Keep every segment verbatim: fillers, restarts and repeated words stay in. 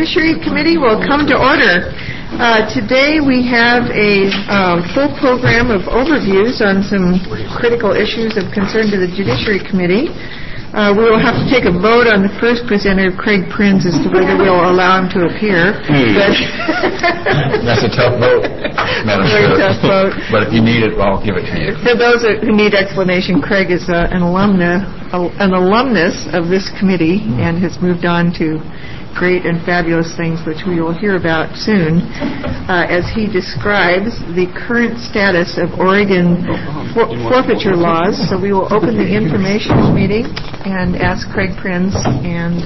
Judiciary Committee will come to order. Uh, today we have a um, full program of overviews on some critical issues of concern to the Judiciary Committee. Uh, we will have to take a vote on the first presenter, Craig Prinz, as to whether we'll allow him to appear. Hmm. But That's a tough vote, Madam Very Chair. tough vote. But if you need it, I'll give it to you. For those who need explanation, Craig is uh, an alumna, an alumnus of this committee and has moved on to great and fabulous things, which we will hear about soon, uh, as he describes the current status of Oregon for- forfeiture laws. So we will open the information meeting and ask Craig Prinz and...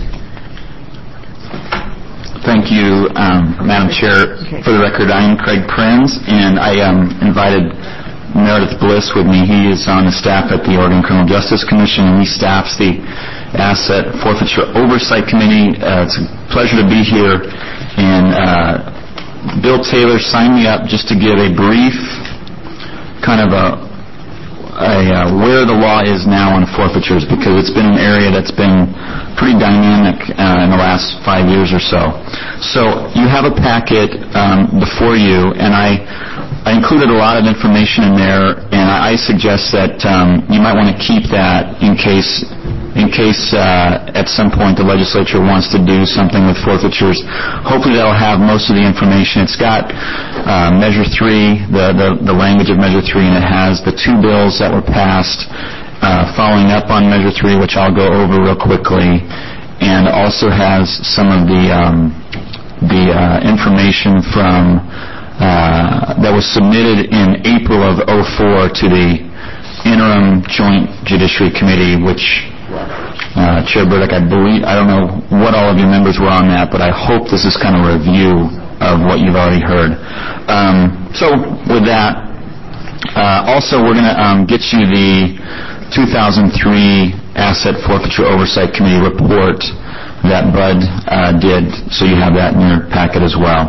Thank you, um, Madam Chair. Okay. For the record, I am Craig Prinz, and I um, invited Meredith Bliss with me. He is on the staff at the Oregon Criminal Justice Commission, and he staffs the Asset Forfeiture Oversight Committee. Uh, it's a pleasure to be here. And uh, Bill Taylor signed me up just to give a brief kind of a, a uh, where the law is now on forfeitures, because it's been an area that's been pretty dynamic uh, in the last five years or so. So you have a packet um, before you, and I I included a lot of information in there, and I, I suggest that um, you might want to keep that in case in case uh, at some point the legislature wants to do something with forfeitures. Hopefully that'll have most of the information. It's got uh, Measure three, the, the, the language of Measure three, and it has the two bills that were passed uh, following up on Measure three, which I'll go over real quickly, and also has some of the, um, the uh, information from uh, that was submitted in April of oh four to the Interim Joint Judiciary Committee, which Uh, Chair Burdick, I believe, I don't know what all of your members were on that, but I hope this is kind of a review of what you've already heard. Um, so with that, uh, also we're going to um, get you the two thousand three Asset Forfeiture Oversight Committee report that Bud uh, did, so you have that in your packet as well.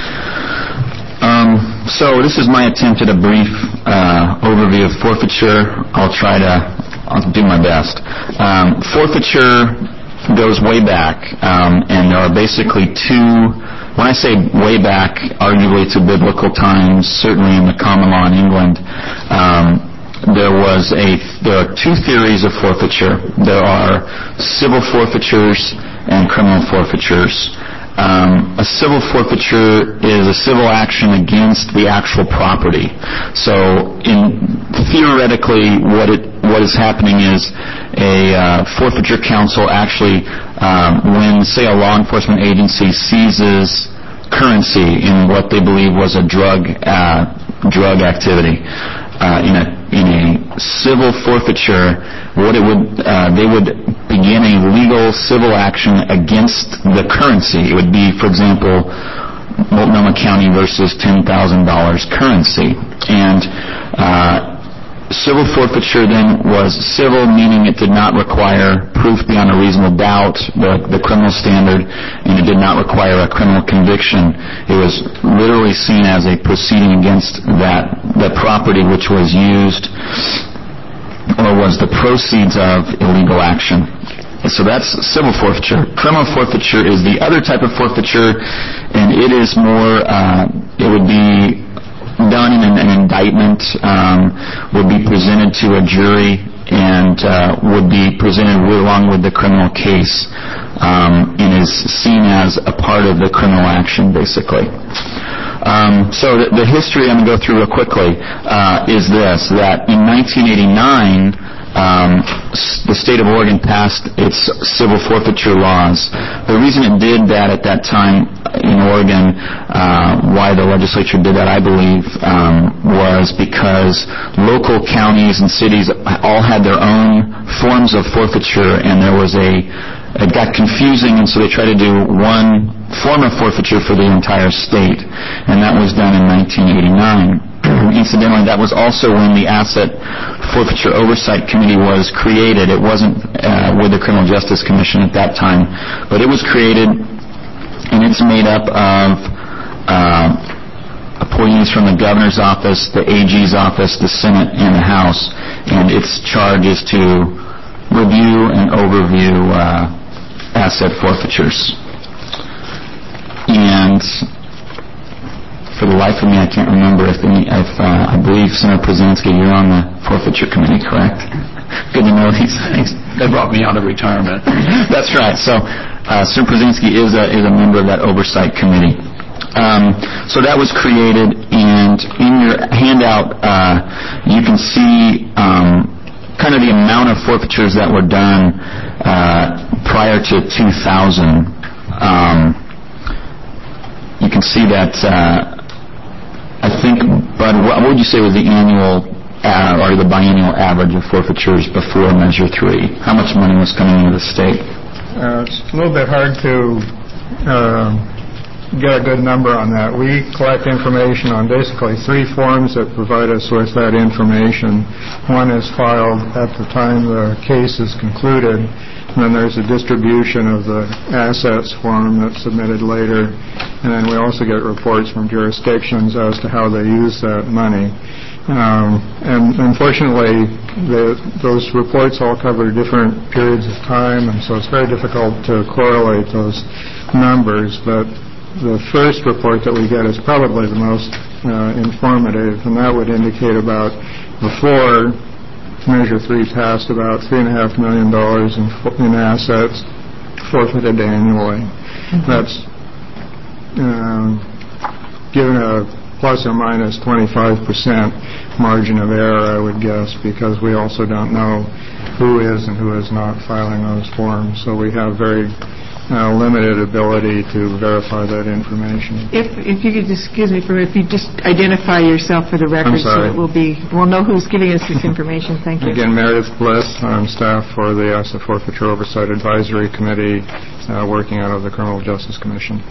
Um, so this is my attempt at a brief uh, overview of forfeiture. I'll try to I'll do my best. Um, forfeiture goes way back, um, and there are basically two, when I say way back, arguably to biblical times, certainly in the common law in England, um, there was a, there are two theories of forfeiture. There are civil forfeitures and criminal forfeitures. Um, a civil forfeiture is a civil action against the actual property. So, in theoretically, what it what is happening is a uh, forfeiture council actually, um, when say a law enforcement agency seizes currency in what they believe was a drug uh, drug activity, uh, in a in a civil forfeiture, what it would uh, they would begin a legal civil action against the currency. It would be, for example, Multnomah County versus ten thousand dollars currency. And uh, civil forfeiture then was civil, meaning it did not require proof beyond a reasonable doubt, the, the criminal standard, and it did not require a criminal conviction. It was literally seen as a proceeding against that, that property which was used or was the proceeds of illegal action. So that's civil forfeiture. Criminal forfeiture is the other type of forfeiture, and it is more, uh, it would be done in an, an indictment, um, would be presented to a jury, and uh, would be presented along with the criminal case, um, and is seen as a part of the criminal action, basically. Um, so the, the history I'm going to go through real quickly uh, is this, that in nineteen eighty-nine, Um, the state of Oregon passed its civil forfeiture laws. The reason it did that at that time in Oregon, uh, why the legislature did that, I believe, um, was because local counties and cities all had their own forms of forfeiture, and there was a, it got confusing, and so they tried to do one form of forfeiture for the entire state, and that was done in nineteen eighty-nine. Incidentally, that was also when the Asset Forfeiture Oversight Committee was created. It wasn't uh, with the Criminal Justice Commission at that time, but it was created, and it's made up of uh, appointees from the governor's office, the A G's office, the Senate, and the House, and its charge is to review and overview uh, asset forfeitures. and for the life of me, I can't remember if any, if, uh, I believe Senator Brzezinski, you're on the forfeiture committee, correct? Good to know these things. They brought me out of retirement. That's right. So, uh, Senator Brzezinski is a, is a member of that oversight committee. Um, so that was created, and in your handout, uh, you can see um, kind of the amount of forfeitures that were done uh, prior to two thousand. Um, you can see that, uh, I think, Bud, what would you say was the annual uh, or the biennial average of forfeitures before Measure three? How much money was coming into the state? Uh, it's a little bit hard to uh, get a good number on that. We collect information on basically three forms that provide us with that information. One is filed at the time the case is concluded, and then there's a distribution of the assets form that's submitted later, and then we also get reports from jurisdictions as to how they use that money. Um, and unfortunately, the, those reports all cover different periods of time, and so it's very difficult to correlate those numbers. But the first report that we get is probably the most uh, informative, and that would indicate about before Measure three passed about three and a half million dollars in, in assets forfeited annually. Mm-hmm. That's uh, given a plus or minus twenty-five percent margin of error, I would guess, because we also don't know who is and who is not filing those forms. So we have very uh, limited ability to verify that information. If if you could just, excuse me, for if you just identify yourself for the record, so it will be, we'll know who's giving us this information. Thank you. Again, Meredith Bliss. I'm staff for the A S A Forfeiture Oversight Advisory Committee, uh, working out of the Criminal Justice Commission.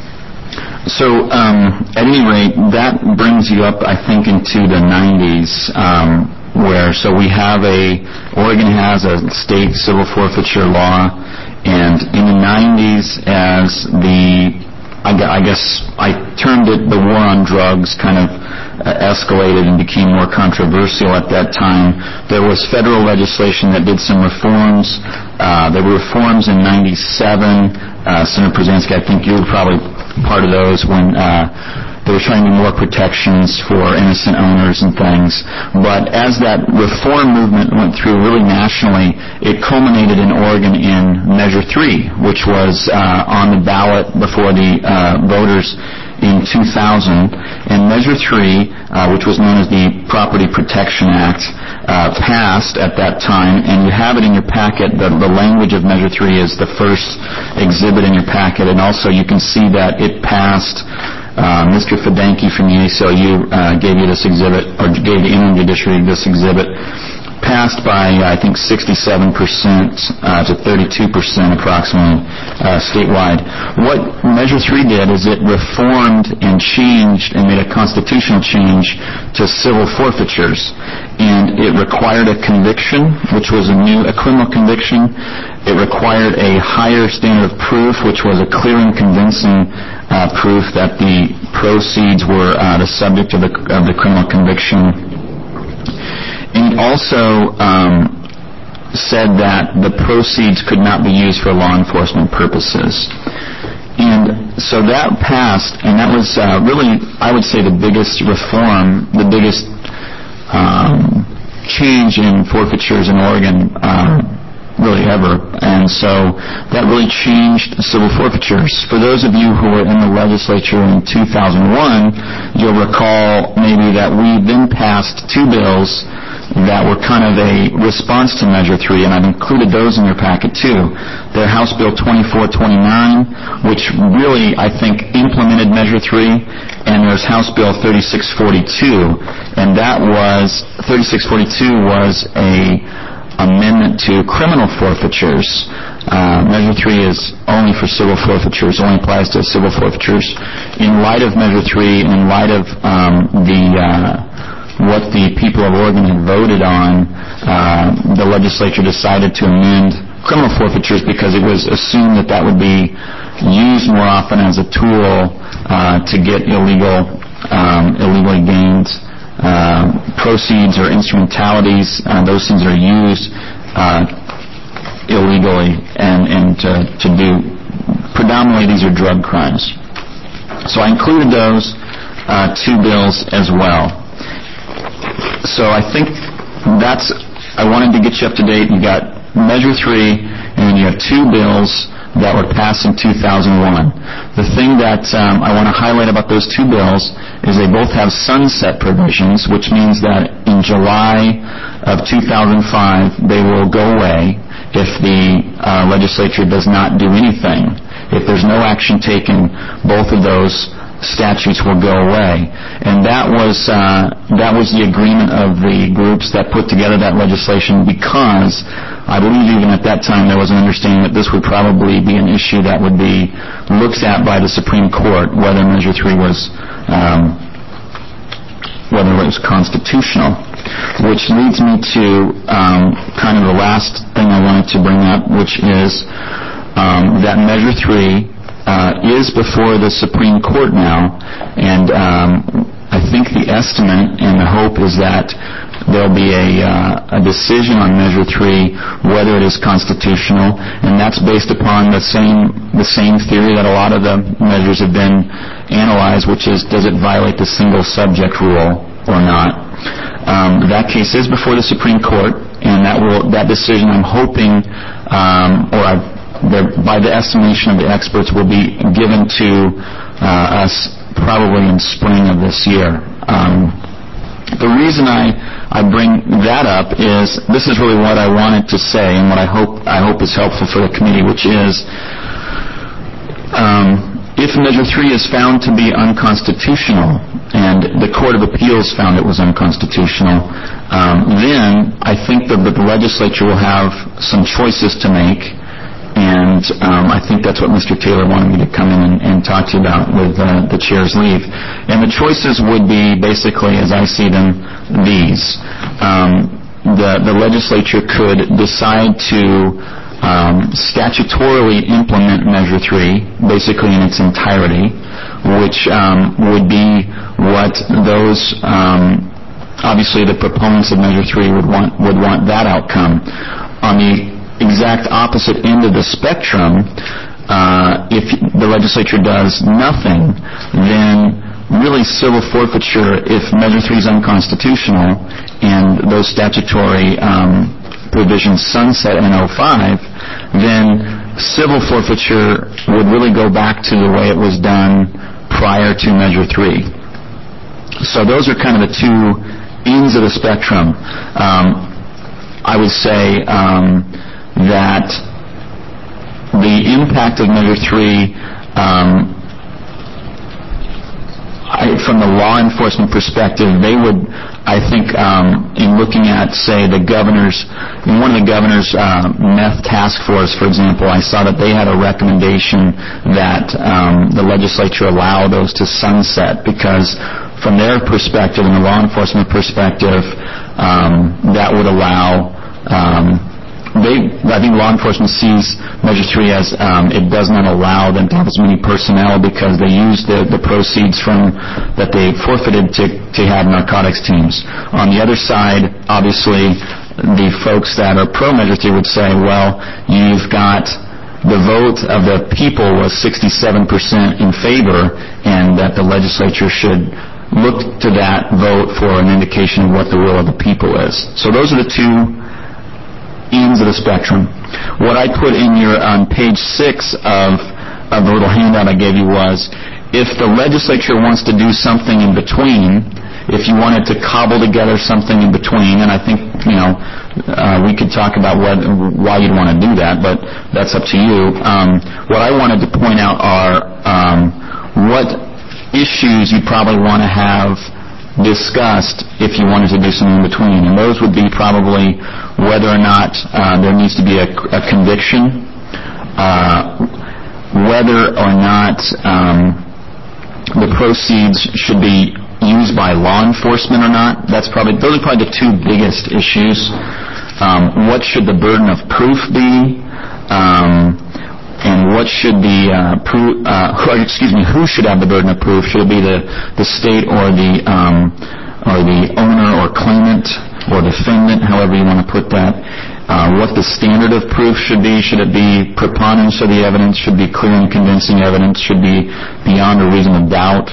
So, um, at any rate, that brings you up, I think, into the nineties, um, where, so we have a, Oregon has a state civil forfeiture law, and in the nineties, as the, I, I guess I termed it the war on drugs, kind of uh, escalated and became more controversial at that time. There was federal legislation that did some reforms. Uh, there were reforms in ninety-seven. Uh, Senator Brzezinski, I think you were probably part of those when uh, they were trying to do more protections for innocent owners and things. But as that reform movement went through really nationally, it culminated in Oregon in Measure three, which was uh, on the ballot before the uh, voters in two thousand. And Measure three, uh, which was known as the Property Protection Act, uh, passed at that time, and you have it in your packet. The, the language of Measure three is the first exhibit in your packet, and also you can see that it passed. Uh, Mister Fedenke from the A C L U uh, gave you this exhibit, or gave the Inland Judiciary this exhibit, passed by, I think, sixty-seven percent uh, to thirty-two percent approximately uh, statewide. What Measure three did is it reformed and changed and made a constitutional change to civil forfeitures. And it required a conviction, which was a new, a criminal conviction. It required a higher standard of proof, which was a clear and convincing uh, proof that the proceeds were uh, the subject of the, of the criminal conviction. And it also um, said that the proceeds could not be used for law enforcement purposes. And so that passed, and that was uh, really, I would say, the biggest reform, the biggest um, change in forfeitures in Oregon uh, really ever. And so that really changed civil forfeitures. For those of you who were in the legislature in two thousand one, you'll recall maybe that we then passed two bills that were kind of a response to Measure three, and I've included those in your packet too. They're House Bill twenty-four twenty-nine, which really, I think, implemented Measure three, and there's House Bill thirty-six forty-two, and that was, thirty-six forty-two was a amendment to criminal forfeitures. Uh, Measure three is only for civil forfeitures, only applies to civil forfeitures. In light of Measure three, in light of um, the uh, what the people of Oregon had voted on, uh, the legislature decided to amend criminal forfeitures because it was assumed that that would be used more often as a tool uh, to get illegal, um, illegally gained uh, proceeds or instrumentalities. Uh, those things are used uh, illegally and, and to, to do, predominantly these are drug crimes. So I included those uh, two bills as well. So I think that's, I wanted to get you up to date. You got Measure three, and then you have two bills that were passed in two thousand one. The thing that um, I want to highlight about those two bills is they both have sunset provisions, which means that in July of two thousand five, they will go away if the uh, legislature does not do anything. If there's no action taken, both of those statutes will go away. And that was uh, that was the agreement of the groups that put together that legislation, because I believe even at that time there was an understanding that this would probably be an issue that would be looked at by the Supreme Court, whether Measure three was um, whether it was constitutional. Which leads me to um, kind of the last thing I wanted to bring up, which is um, that Measure three Uh, is before the Supreme Court now, and um, I think the estimate and the hope is that there'll be a, uh, a decision on Measure three, whether it is constitutional, and that's based upon the same the same theory that a lot of the measures have been analyzed, which is, does it violate the single subject rule or not? Um, that case is before the Supreme Court, and that will that decision, I'm hoping, um, or I've The, by the estimation of the experts, will be given to uh, us probably in spring of this year. Um, the reason I, I bring that up is this is really what I wanted to say, and what I hope I hope is helpful for the committee, which is um, if Measure three is found to be unconstitutional, and the Court of Appeals found it was unconstitutional, um, then I think that the legislature will have some choices to make. And um, I think that's what Mister Taylor wanted me to come in and, and talk to you about with uh, the chair's leave. And the choices would be basically, as I see them, these. Um, the, the legislature could decide to um, statutorily implement Measure three, basically in its entirety, which um, would be what those, um, obviously the proponents of Measure three would want, would want that outcome. On the exact opposite end of the spectrum, uh, if the legislature does nothing, then really civil forfeiture, if Measure three is unconstitutional and those statutory um, provisions sunset in oh five, then civil forfeiture would really go back to the way it was done prior to Measure three. So those are kind of the two ends of the spectrum. Um, I would say um, that the impact of Measure three, um, I, from the law enforcement perspective, they would, I think, um, in looking at, say, the governor's, in one of the governor's uh, meth task force, for example, I saw that they had a recommendation that um, the legislature allow those to sunset, because from their perspective and the law enforcement perspective, um, that would allow um, They, I think law enforcement sees Measure three as um, it does not allow them to have as many personnel, because they use the, the proceeds from that they forfeited to, to have narcotics teams. On the other side, obviously, the folks that are pro-Measure three would say, well, you've got the vote of the people was sixty-seven percent in favor, and that the legislature should look to that vote for an indication of what the will of the people is. So those are the two ends of the spectrum. What I put in your on page six of, of the little handout I gave you was, if the legislature wants to do something in between, if you wanted to cobble together something in between, and I think, you know, uh, we could talk about what, why you'd want to do that, but that's up to you. Um, what I wanted to point out are um, what issues you probably want to have discussed if you wanted to do something in between. And those would be probably whether or not uh, there needs to be a, a conviction, uh, whether or not um, the proceeds should be used by law enforcement or not. That's probably those are probably the two biggest issues. Um, what should the burden of proof be? Um, And what should the uh, pro- uh, who, excuse me, who should have the burden of proof? Should it be the, the state or the um, or the owner or claimant or defendant, however you want to put that? uh, what the standard of proof should be. Should it be preponderance of the evidence? Should it be clear and convincing evidence? Should it be beyond a reasonable doubt?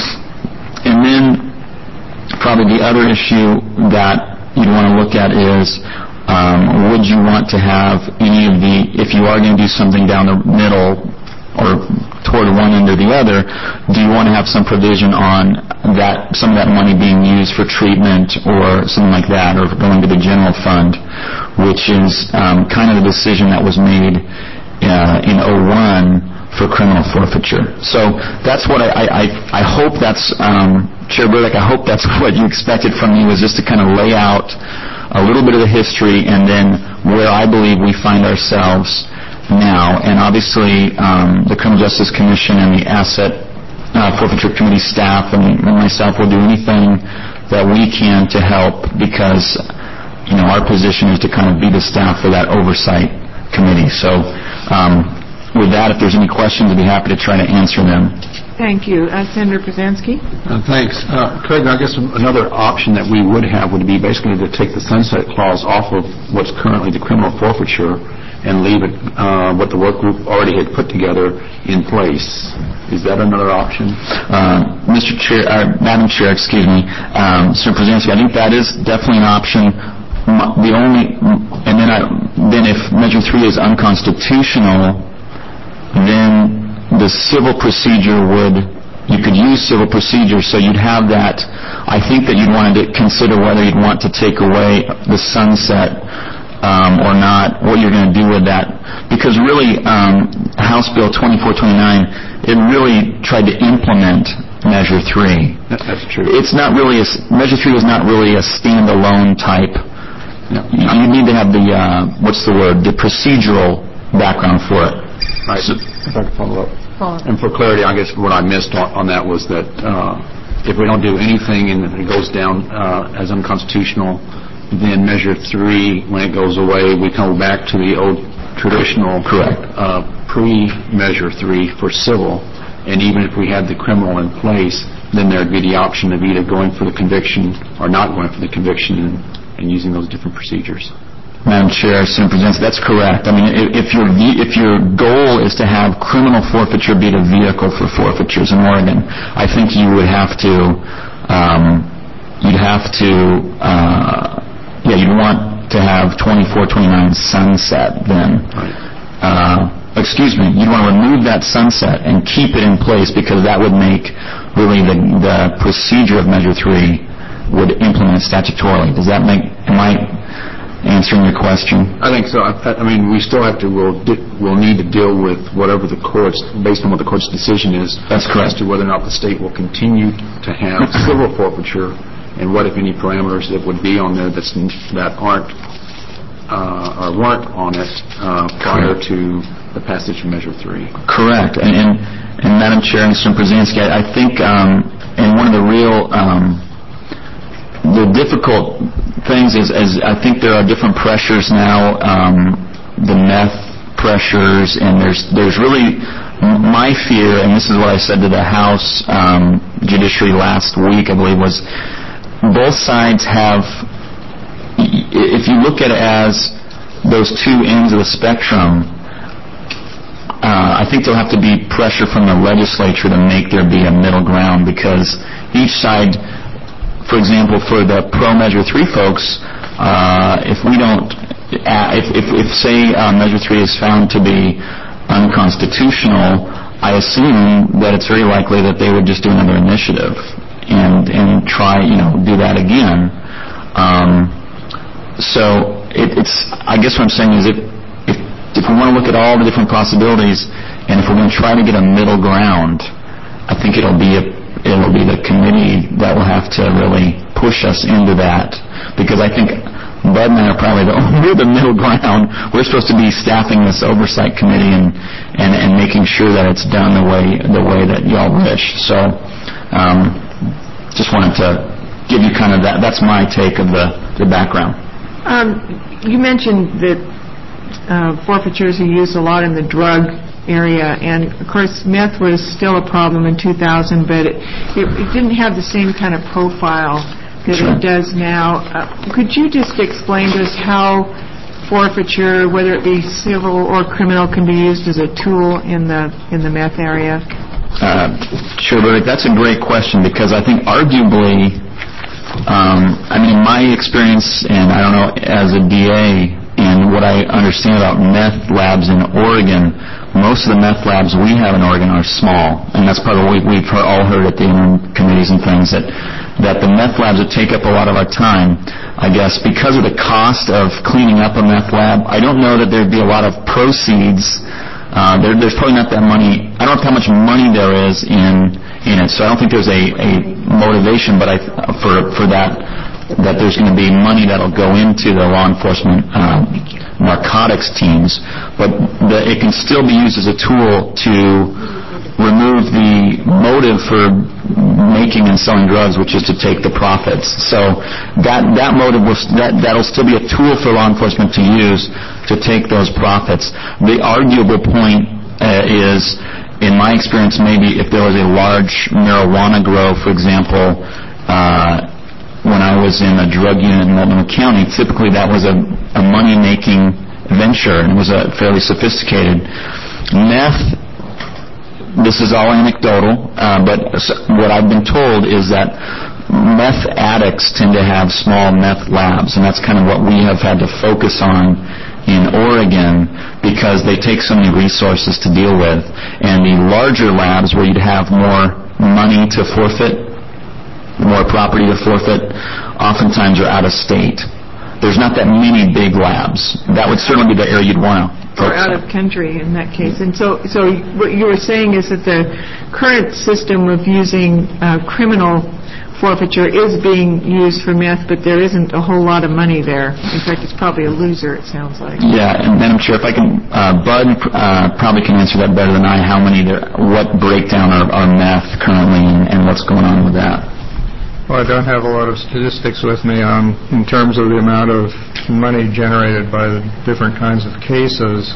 And then probably the other issue that you'd want to look at is, um, would you want to have any of the, if you are going to do something down the middle or toward one end or the other, do you want to have some provision on that, some of that money being used for treatment or something like that, or going to the general fund, which is um, kind of the decision that was made uh, in oh one for criminal forfeiture. So that's what I, I, I hope that's, um, Chair Burdick, I hope that's what you expected from me, was just to kind of lay out a little bit of the history and then where I believe we find ourselves now. And obviously um, the Criminal Justice Commission and the Asset uh, Forfeiture Committee staff and, and myself will do anything that we can to help, because you know our position is to kind of be the staff for that oversight committee. So um, with that, if there's any questions, I'd be happy to try to answer them. Thank you. Uh, Senator Brzezinski? Uh, thanks. Uh, Craig, I guess another option that we would have would be basically to take the sunset clause off of what's currently the criminal forfeiture and leave it, uh, what the work group already had put together, in place. Is that another option? Uh, Mister Chair, uh, Madam Chair, excuse me, um, Senator Brzezinski, I think that is definitely an option. The only, and then I, then if Measure three is unconstitutional, then the civil procedure would, you could use civil procedure, so you'd have that. I think that you'd want to consider whether you'd want to take away the sunset um, or not, what you're going to do with that. Because really, um, House Bill twenty-four twenty-nine, it really tried to implement Measure three. That's true. It's not really, a, Measure three is not really a standalone type. No. You, you need to have the, uh, what's the word, the procedural background for it. Right. So, if I could follow up. Follow. And for clarity, I guess what I missed on, on that was that uh, if we don't do anything and it goes down uh, as unconstitutional, then Measure three, when it goes away, we come back to the old traditional Correct. Uh, pre-Measure three for civil. And even if we had the criminal in place, then there would be the option of either going for the conviction or not going for the conviction and, and using those different procedures. Madam Chair, Senator Brzezinski, that's correct. I mean, if your if your goal is to have criminal forfeiture be the vehicle for forfeitures in Oregon, I think you would have to, um, you'd have to, uh, yeah, you'd want to have twenty-four twenty-nine sunset then. Right. Uh, excuse me, you'd want to remove that sunset and keep it in place, because that would make really the, the procedure of Measure three would implement it statutorily. Does that make, am I answering your question? I think so. I, I mean, we still have to, we'll, we'll need to deal with whatever the court's, based on what the court's decision is. That's correct. As to whether or not the state will continue to have civil forfeiture, and what, if any, parameters that would be on there that's, that aren't, uh, or weren't on it uh, prior correct. To the passage of Measure three. Correct. And, and, and Madam Chair and Senator Brzezinski, I, I think, um, and one of the real, um, the difficult things is, is I think there are different pressures now, um, the meth pressures, and there's there's really my fear, and this is what I said to the House um, Judiciary last week, I believe, was both sides have, if you look at it as those two ends of the spectrum, uh, I think there'll have to be pressure from the legislature to make there be a middle ground, because each side, for example, for the pro-Measure three folks, uh, if we don't, uh, if, if, if say uh, Measure three is found to be unconstitutional, I assume that it's very likely that they would just do another initiative and and try, you know, do that again. Um, so it, it's, I guess what I'm saying is, if, if if we want to look at all the different possibilities, and if we're going to try to get a middle ground, I think it'll be a it'll be the committee that will have to really push us into that, because I think Bud and I are probably the we're the middle ground. We're supposed to be staffing this oversight committee and, and, and making sure that it's done the way the way that y'all wish. So, um, just wanted to give you kind of that. That's my take of the, the background. Um, you mentioned that uh, forfeitures are used a lot in the drug area, and of course meth was still a problem in two thousand, but it, it, it didn't have the same kind of profile that Sure. it does now. Uh, could you just explain to us how forfeiture, whether it be civil or criminal, can be used as a tool in the in the meth area? Uh, sure, Rick, that's a great question, because I think arguably, um, I mean, in my experience, and I don't know, as a D A, and what I understand about meth labs in Oregon, most of the meth labs we have in Oregon are small, and that's probably what we've all heard at the interim committees and things, that that the meth labs that take up a lot of our time, I guess, because of the cost of cleaning up a meth lab, I don't know that there'd be a lot of proceeds. Uh, there, there's probably not that money. I don't know how much money there is in in it, so I don't think there's a, a motivation, but I for for that that there's going to be money that'll go into the law enforcement um, narcotics teams, but the, it can still be used as a tool to remove the motive for making and selling drugs, which is to take the profits. So that that motive will that that'll still be a tool for law enforcement to use to take those profits. The arguable point uh, is, in my experience, maybe if there was a large marijuana grow, for example, uh, when I was in a drug unit in Multnomah County, typically that was a, a money-making venture, and it was a fairly sophisticated. Meth, this is all anecdotal, uh, but what I've been told is that meth addicts tend to have small meth labs, and that's kind of what we have had to focus on in Oregon, because they take so many resources to deal with. And the larger labs, where you'd have more money to forfeit, more property to forfeit, oftentimes are out of state. There's not that many big labs. That would certainly be the area you'd want to or out of country in that case. And so so what you were saying is that the current system of using uh, criminal forfeiture is being used for meth, but there isn't a whole lot of money there. In fact, it's probably a loser, it sounds like. Yeah, and then I'm sure if I can, uh, Bud uh, probably can answer that better than I, how many there, what breakdown are, are meth currently, and, and what's going on with that. Well, I don't have a lot of statistics with me on in terms of the amount of money generated by the different kinds of cases,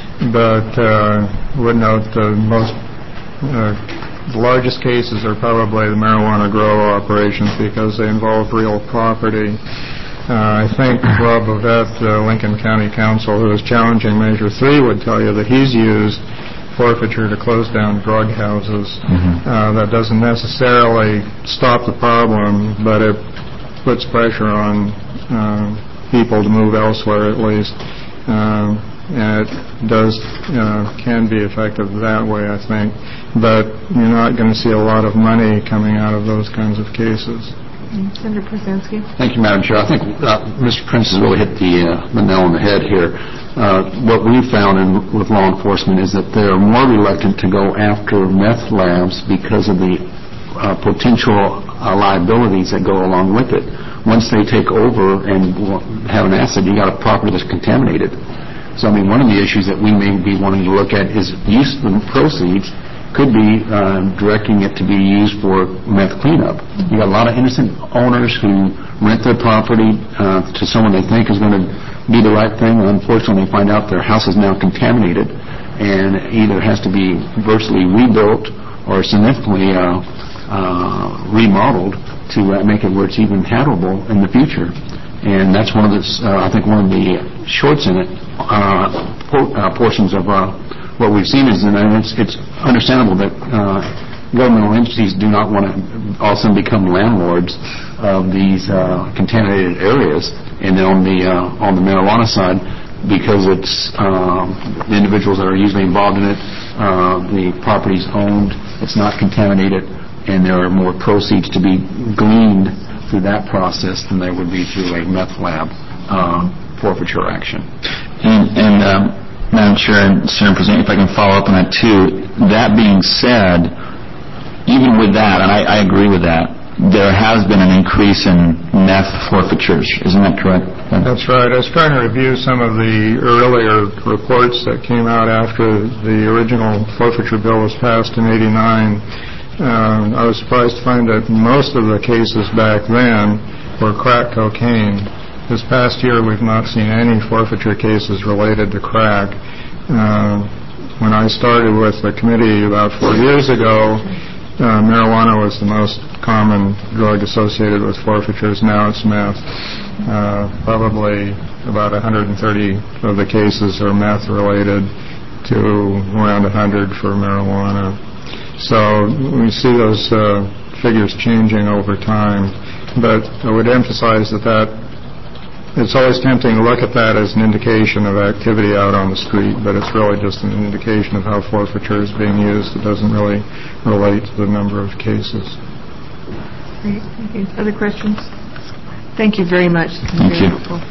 but uh, would note the most uh, the largest cases are probably the marijuana grow operations, because they involve real property. Uh, I think Rob Bovett, uh, Lincoln County Council, who is challenging Measure three, would tell you that he's used forfeiture to close down drug houses. Mm-hmm. Uh, that doesn't necessarily stop the problem, but it puts pressure on uh, people to move elsewhere, at least. Uh, and it does uh, can be effective that way, I think. But you're not going to see a lot of money coming out of those kinds of cases. Senator Brzezinski. Thank you, Madam Chair. I think uh, Mister Prince has really hit the, uh, the nail on the head here. Uh, what we've found in, with law enforcement is that they're more reluctant to go after meth labs because of the uh, potential uh, liabilities that go along with it. Once they take over and have an asset, you got a property that's contaminated. So, I mean, one of the issues that we may be wanting to look at is use of the proceeds could be uh, directing it to be used for meth cleanup. You got a lot of innocent owners who rent their property uh, to someone they think is going to do the right thing, and unfortunately they find out their house is now contaminated and either has to be virtually rebuilt or significantly uh, uh, remodeled to uh, make it where it's even habitable in the future. And that's one of the, uh, I think, one of the shorts in it, uh, por- uh, portions of uh, what we've seen is, and it's, it's understandable that uh, governmental entities do not want to all of a sudden become landlords of these uh, contaminated areas. And then on the uh, on the marijuana side, because it's um, the individuals that are usually involved in it, uh, the property's owned, it's not contaminated, and there are more proceeds to be gleaned through that process than there would be through a meth lab uh, forfeiture action. And, and um, Madam Chair and Senator President, if I can follow up on that too. That being said, even with that, and I, I agree with that, there has been an increase in meth forfeitures. Isn't that correct? That's right. I was trying to review some of the earlier reports that came out after the original forfeiture bill was passed in eighty-nine. Uh, I was surprised to find that most of the cases back then were crack cocaine. This past year, we've not seen any forfeiture cases related to crack. Uh, when I started with the committee about four years ago, uh, marijuana was the most common drug associated with forfeitures. Now it's meth. Uh, probably about one hundred thirty of the cases are meth-related to around one hundred for marijuana. So we see those uh, figures changing over time. But I would emphasize that that it's always tempting to look at that as an indication of activity out on the street, but it's really just an indication of how forfeiture is being used. It doesn't really relate to the number of cases. Great. Okay. Other questions? Thank you very much. Thank you. Helpful.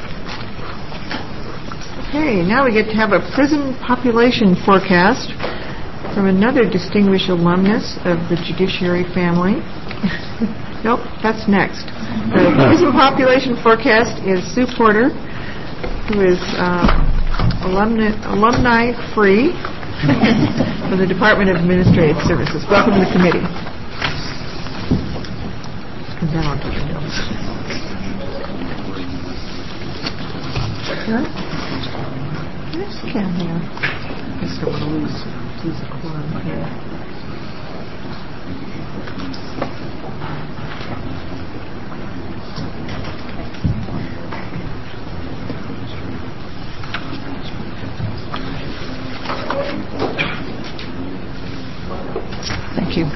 Okay, now we get to have a prison population forecast from another distinguished alumnus of the judiciary family. Nope, that's next. The prison population forecast is Sue Porter, who is uh, alumni, alumni free from the Department of Administrative Services. Welcome to the committee. And then I'll do your notes. Huh? Yes, can here. I just don't want to lose, lose a quorum here. Thank you.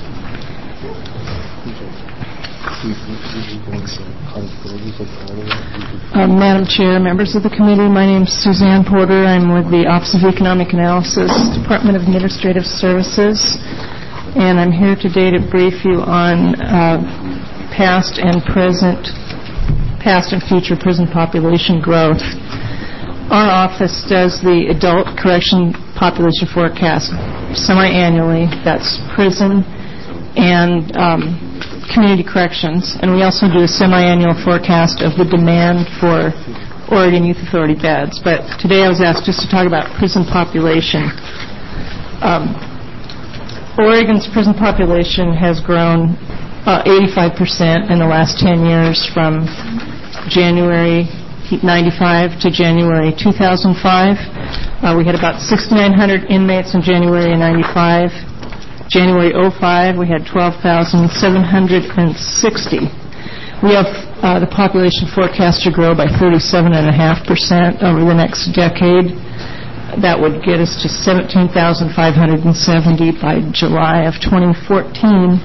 Uh, Madam Chair, members of the committee, my name is Suzanne Porter. I'm with the Office of Economic Analysis, Department of Administrative Services, and I'm here today to brief you on uh, past and present, past and future prison population growth. Our office does the adult correction population forecast semi-annually. That's prison and um, community corrections. And we also do a semi-annual forecast of the demand for Oregon Youth Authority beds. But today I was asked just to talk about prison population. Um, Oregon's prison population has grown uh, eighty-five percent in the last ten years from January ninety-five to January two thousand five. Uh, we had about sixty-nine hundred inmates in January of ninety-five. January oh five, we had twelve thousand seven hundred sixty. We have uh, the population forecast to grow by thirty-seven point five percent over the next decade. That would get us to seventeen thousand five hundred seventy by July of twenty fourteen.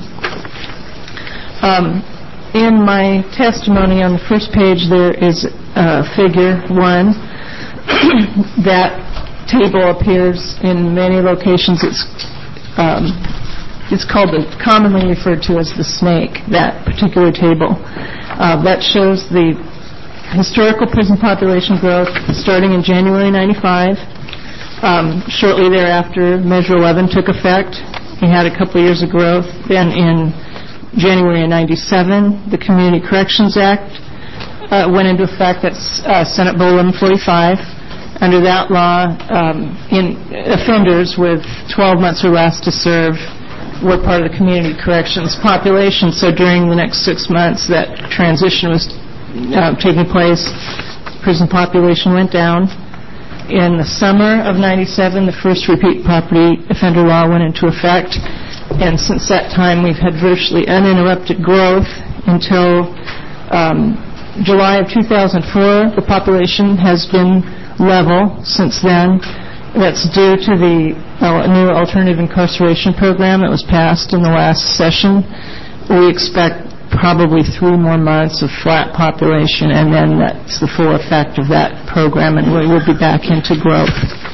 Um, In my testimony on the first page, there is uh, figure one. That table appears in many locations. It's um, it's called the, commonly referred to as the snake, that particular table. Uh, that shows the historical prison population growth starting in January ninety-five. Um, shortly thereafter, Measure eleven took effect. We had a couple of years of growth. Then in January of ninety-seven, the Community Corrections Act uh, went into effect. That's uh, Senate Bill eleven forty-five. Under that law, um, in offenders with twelve months or less to serve were part of the community corrections population. So during the next six months, that transition was uh, taking place. Prison population went down. In the summer of ninety-seven, the first repeat property offender law went into effect. And since that time, we've had virtually uninterrupted growth until um, July of two thousand four. The population has been level since then. That's due to the uh, new alternative incarceration program that was passed in the last session. We expect probably three more months of flat population, and then that's the full effect of that program, and we will be back into growth.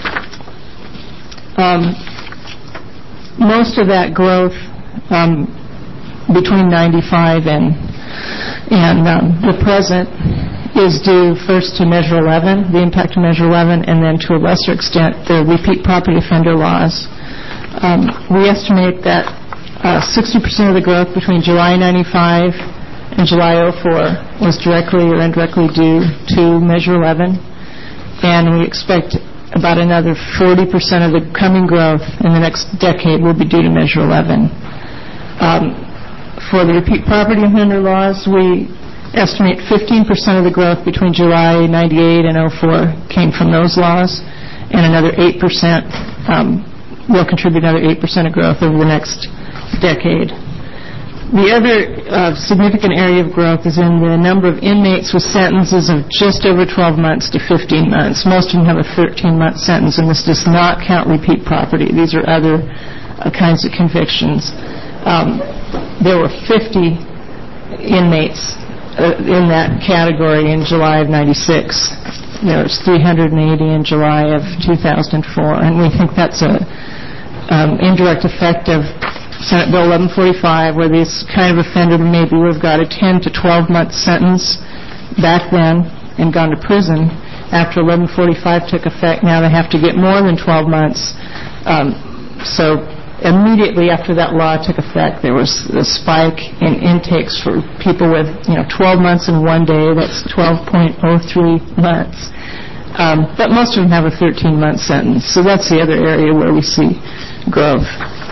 Um, Most of that growth um, between ninety-five and and um, the present is due first to Measure eleven, the impact of Measure eleven, and then to a lesser extent the repeat property offender laws. Um, we estimate that uh, sixty percent of the growth between July ninety-five and July oh four was directly or indirectly due to Measure eleven, and we expect about another forty percent of the coming growth in the next decade will be due to Measure eleven. Um, for the repeat property offender laws, we estimate fifteen percent of the growth between July ninety-eight and oh four came from those laws, and another eight percent um, will contribute another eight percent of growth over the next decade. The other uh, significant area of growth is in the number of inmates with sentences of just over twelve months to fifteen months. Most of them have a thirteen-month sentence, and this does not count repeat property. These are other uh, kinds of convictions. Um, there were fifty inmates uh, in that category in July of ninety-six. There was three hundred eighty in July of two thousand four, and we think that's a um, indirect effect of Senate Bill eleven forty-five, where this kind of offender maybe would have got a ten to twelve month sentence back then and gone to prison. After eleven forty-five took effect, now they have to get more than twelve months. Um, so immediately after that law took effect, there was a spike in intakes for people with, you know, twelve months in one day. That's twelve point oh three months. Um, but most of them have a thirteen month sentence. So that's the other area where we see growth.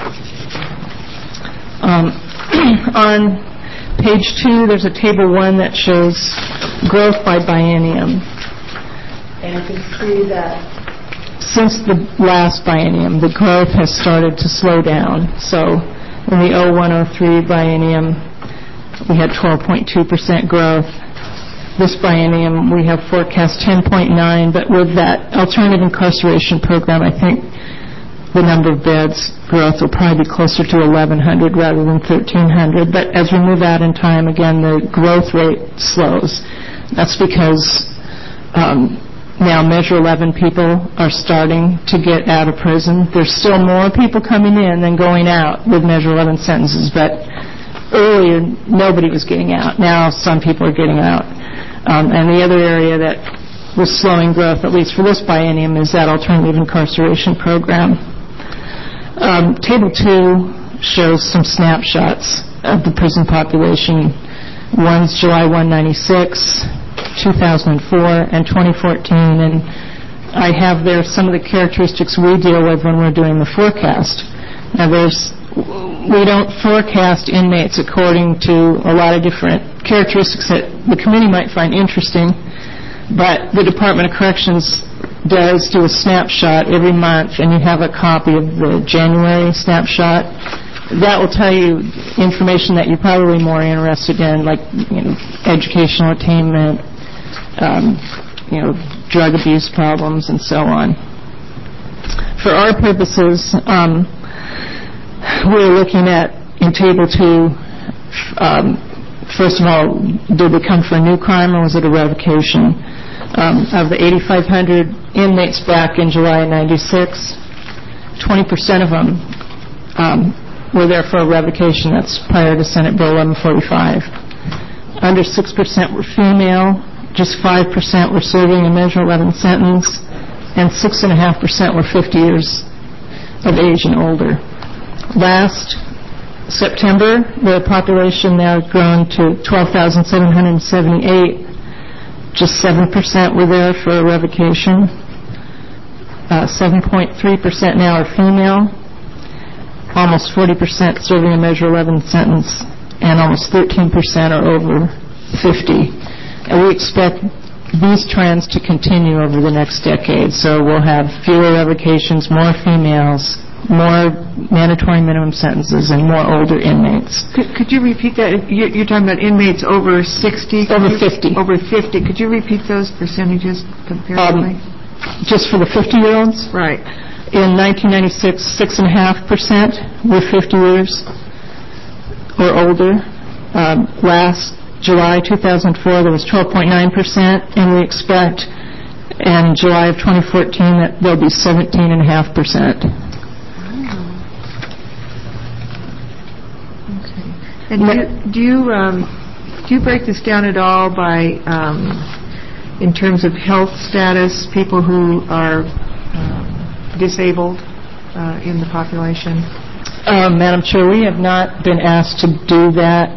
Um, on page two, there's a table one that shows growth by biennium. And you can see that since the last biennium, the growth has started to slow down. So in the oh one oh three biennium, we had twelve point two percent growth. This biennium, we have forecast ten point nine, but with that alternative incarceration program, I think the number of beds growth will probably be closer to eleven hundred rather than thirteen hundred. But as we move out in time, again, the growth rate slows. That's because um, now Measure eleven people are starting to get out of prison. There's still more people coming in than going out with Measure eleven sentences, but earlier nobody was getting out. Now some people are getting out. Um, and the other area that was slowing growth, at least for this biennium, is that alternative incarceration program. Um, table two shows some snapshots of the prison population. One's July first ninety-six, two thousand four, and twenty fourteen. And I have there some of the characteristics we deal with when we're doing the forecast. Now, there's we don't forecast inmates according to a lot of different characteristics that the committee might find interesting, but the Department of Corrections does do a snapshot every month, and you have a copy of the January snapshot. That will tell you information that you're probably more interested in, like, you know, educational attainment, um, you know, drug abuse problems, and so on. For our purposes, um, we're looking at, in Table two, um, first of all, did they come for a new crime or was it a revocation? Um, of the eighty-five hundred inmates back in July ninety-six, twenty percent of them um, were there for a revocation. That's prior to Senate Bill eleven forty-five. Under six percent were female, just five percent were serving a Measure eleven sentence, and six point five percent were fifty years of age and older. Last September, the population now had grown to twelve thousand seven hundred seventy-eight. Just seven percent were there for a revocation. Uh, seven point three percent now are female. Almost forty percent serving a Measure eleven sentence, and almost thirteen percent are over fifty. And we expect these trends to continue over the next decade. So we'll have fewer revocations, more females, more mandatory minimum sentences, and more older inmates. Could, could you repeat that? You're, you're talking about inmates over sixty? Over fifty. Over fifty. Could you repeat those percentages comparatively? Um, just for the fifty-year-olds? Right. In nineteen ninety-six, six point five percent were fifty years or older. Um, last July two thousand four, there was twelve point nine percent, and we expect in July of twenty fourteen that there'll be seventeen point five percent. And do you, do you, um, do you break this down at all by, um, in terms of health status, people who are um, disabled uh, in the population? Uh, Madam Chair, we have not been asked to do that,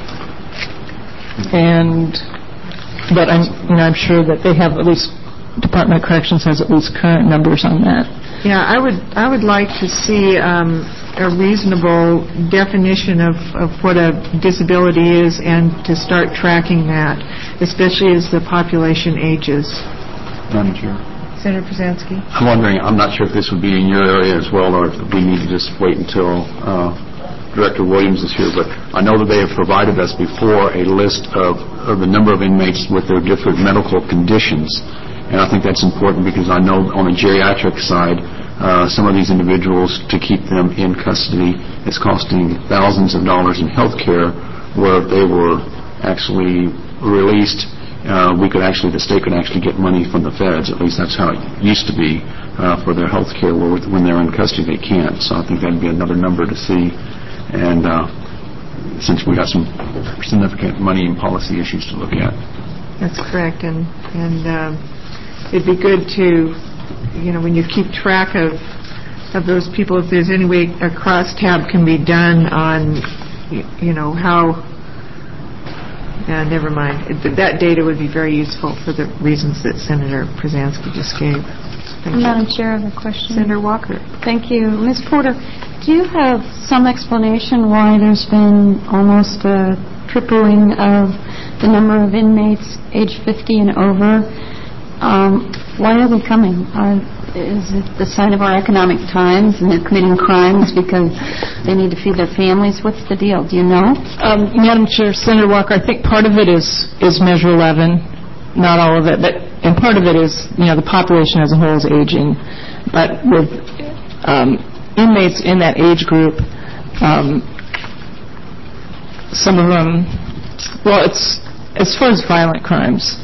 and but I'm, you know, I'm sure that they have at least, Department of Corrections has at least current numbers on that. Yeah, I would I would like to see um, a reasonable definition of, of what a disability is and to start tracking that, especially as the population ages. Madam Chair. Senator Pruzansky? I'm wondering, I'm not sure if this would be in your area as well, or if we need to just wait until uh, Director Williams is here, but I know that they have provided us before a list of, of the number of inmates with their different medical conditions. And I think that's important because I know on the geriatric side, uh, some of these individuals, to keep them in custody, is costing thousands of dollars in health care, where if they were actually released, uh, we could actually, the state could actually get money from the feds. At least that's how it used to be uh, for their health care, where when they're in custody they can't. So I think that'd be another number to see. And uh, since we got some significant money and policy issues to look at. That's correct. And, and um, it'd be good to, you know, when you keep track of of those people, if there's any way a cross-tab can be done on, you know, how... Yeah, never mind. It, that data would be very useful for the reasons that Senator Przansky just gave. Thank Madam you. Chair, I have a question. Senator Walker. Thank you. Miz Porter, do you have some explanation why there's been almost a tripling of the number of inmates age fifty and over? Um, why are they coming? Are, is it the sign of our economic times and they're committing crimes because they need to feed their families? What's the deal? Do you know? Um, Madam Chair, Senator Walker, I think part of it is, is Measure eleven, not all of it, but and part of it is, you know, the population as a whole is aging. But with um, inmates in that age group, um, some of them, well, it's as far as violent crimes,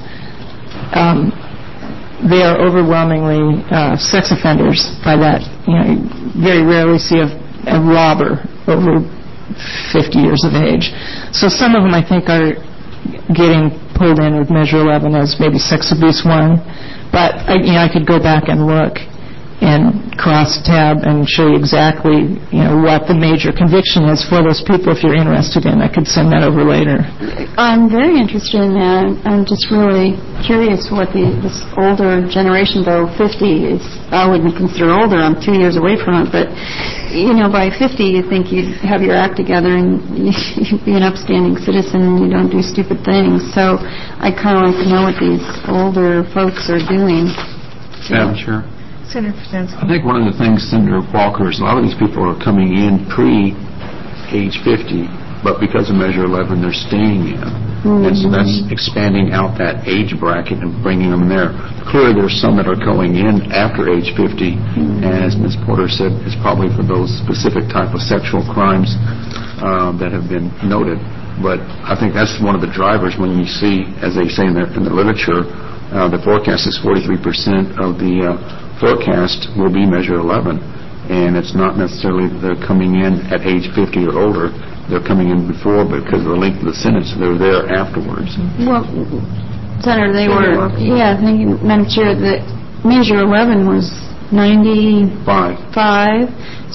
um, they are overwhelmingly uh, sex offenders. By that, you know, you very rarely see a, a robber over fifty years of age. So some of them, I think, are getting pulled in with Measure eleven as maybe sex abuse one. But I, you know, I could go back and look and cross-tab and show you exactly, you know, what the major conviction is for those people. If you're interested in, I could send that over later. I'm very interested in that. I'm just really curious what the this older generation, though fifty is, I wouldn't consider older. I'm two years away from it, but you know, by fifty, you think you have your act together and you be an upstanding citizen and you don't do stupid things. So I kind of like to know what these older folks are doing. Madam Chair. Senator Przansky. I think one of the things, Senator Walker, is a lot of these people are coming in pre-age fifty, but because of Measure eleven, they're staying in. Mm-hmm. And so that's expanding out that age bracket and bringing them there. Clearly, there's some that are going in after age fifty, mm-hmm. and as Miz Porter said, it's probably for those specific type of sexual crimes uh, that have been noted. But I think that's one of the drivers when you see, as they say in the, in the literature, uh, the forecast is forty-three percent of the uh, forecast will be Measure eleven, and it's not necessarily they're coming in at age fifty or older. They're coming in before, but because of the length of the sentence, they're there afterwards. Well, Senator, they were, yeah, thank you, Madam Chair, the Measure eleven was ninety-five. Five.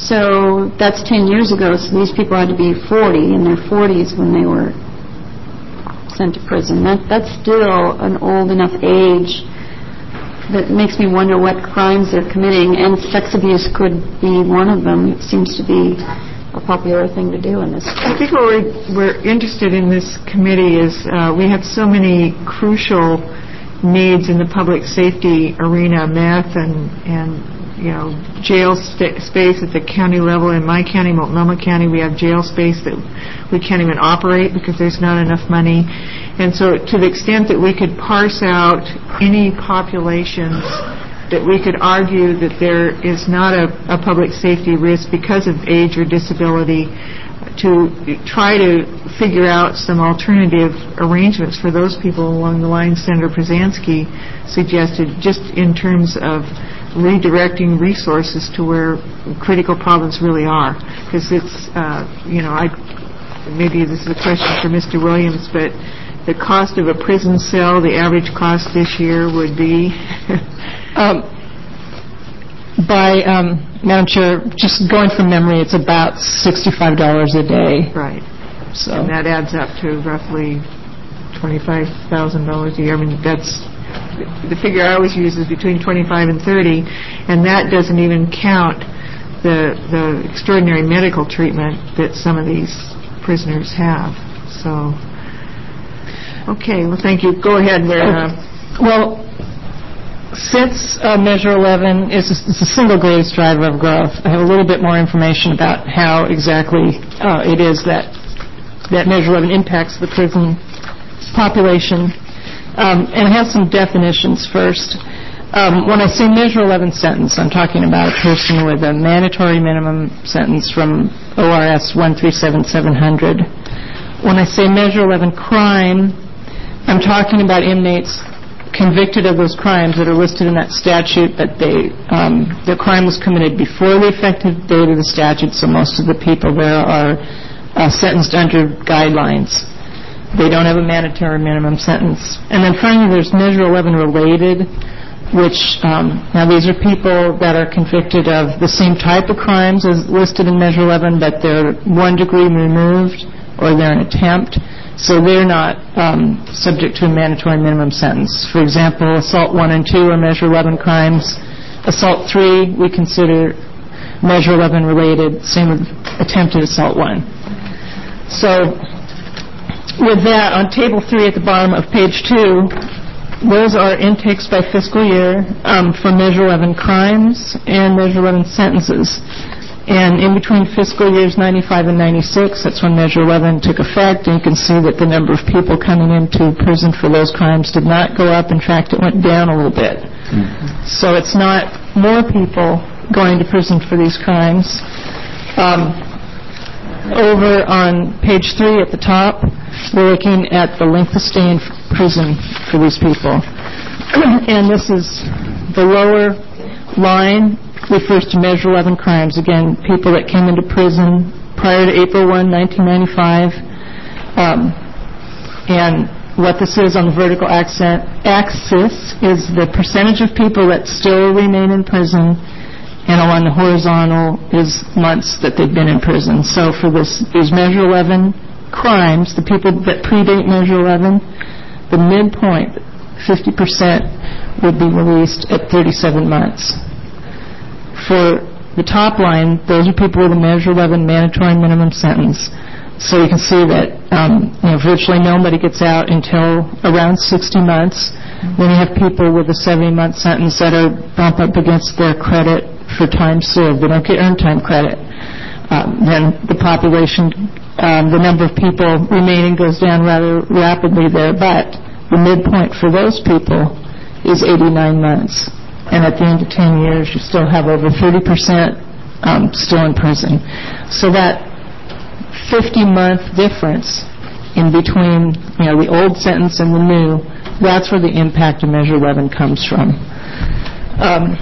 So that's ten years ago, so these people had to be forty, in their forties when they were sent to prison. That That's still an old enough age that makes me wonder what crimes they're committing, and sex abuse could be one of them. It seems to be a popular thing to do in this case. I think what we're, we're interested in this committee is uh, we have so many crucial needs in the public safety arena, meth and, and you know, jail st- space at the county level. In my county, Multnomah County, we have jail space that we can't even operate because there's not enough money. And so to the extent that we could parse out any populations that we could argue that there is not a, a public safety risk because of age or disability, to try to figure out some alternative arrangements for those people along the lines Senator Przansky suggested, just in terms of redirecting resources to where critical problems really are. Because it's, uh, you know, I maybe this is a question for Mister Williams, but the cost of a prison cell, the average cost this year would be? um, by, um, Madam Chair, just going from memory, it's about sixty-five dollars a day. Right. So. And that adds up to roughly twenty-five thousand dollars a year. I mean, that's, the figure I always use is between twenty-five and thirty, and that doesn't even count the the extraordinary medical treatment that some of these prisoners have. So, okay, well, thank you. Go ahead. We're, uh, well, since uh, Measure eleven is a, it's a single greatest driver of growth, I have a little bit more information about how exactly uh, it is that that Measure eleven impacts the prison population. Um, and it has some definitions first. Um, when I say Measure eleven sentence, I'm talking about a person with a mandatory minimum sentence from O R S one three seven seven hundred. When I say Measure eleven crime, I'm talking about inmates convicted of those crimes that are listed in that statute, but they, um, the crime was committed before the effective date of the statute, so most of the people there are uh, sentenced under guidelines. They don't have a mandatory minimum sentence. And then finally, there's Measure eleven related, which, um, now these are people that are convicted of the same type of crimes as listed in Measure eleven, but they're one degree removed or they're an attempt, so they're not um, subject to a mandatory minimum sentence. For example, assault one and two are Measure eleven crimes. Assault three we consider Measure eleven related, same with attempted assault one. So with that, on Table three at the bottom of page two, those are intakes by fiscal year um, for Measure eleven crimes and Measure eleven sentences. And in between fiscal years ninety-five and ninety-six, that's when Measure eleven took effect, and you can see that the number of people coming into prison for those crimes did not go up. In fact, it went down a little bit. Mm-hmm. So it's not more people going to prison for these crimes. Um, over on page three at the top, we're looking at the length of stay in prison for these people. And this is the lower line refers to Measure eleven crimes. Again, people that came into prison prior to April first, nineteen ninety-five. Um, and what this is on the vertical accent, axis is the percentage of people that still remain in prison, and along the horizontal is months that they've been in prison. So for this, these Measure eleven crimes, the people that predate Measure eleven, the midpoint, fifty percent, would be released at thirty-seven months. For the top line, those are people with a Measure eleven mandatory minimum sentence. So you can see that um, you know, virtually nobody gets out until around sixty months. Then you have people with a seventy-month sentence that are bumped up against their credit for time served. They don't get earned time credit. Um, then the population, um, the number of people remaining goes down rather rapidly there, but the midpoint for those people is eighty-nine months. And at the end of ten years, you still have over thirty percent um, still in prison. So that fifty-month difference in between, you know, the old sentence and the new, that's where the impact of Measure eleven comes from. Um,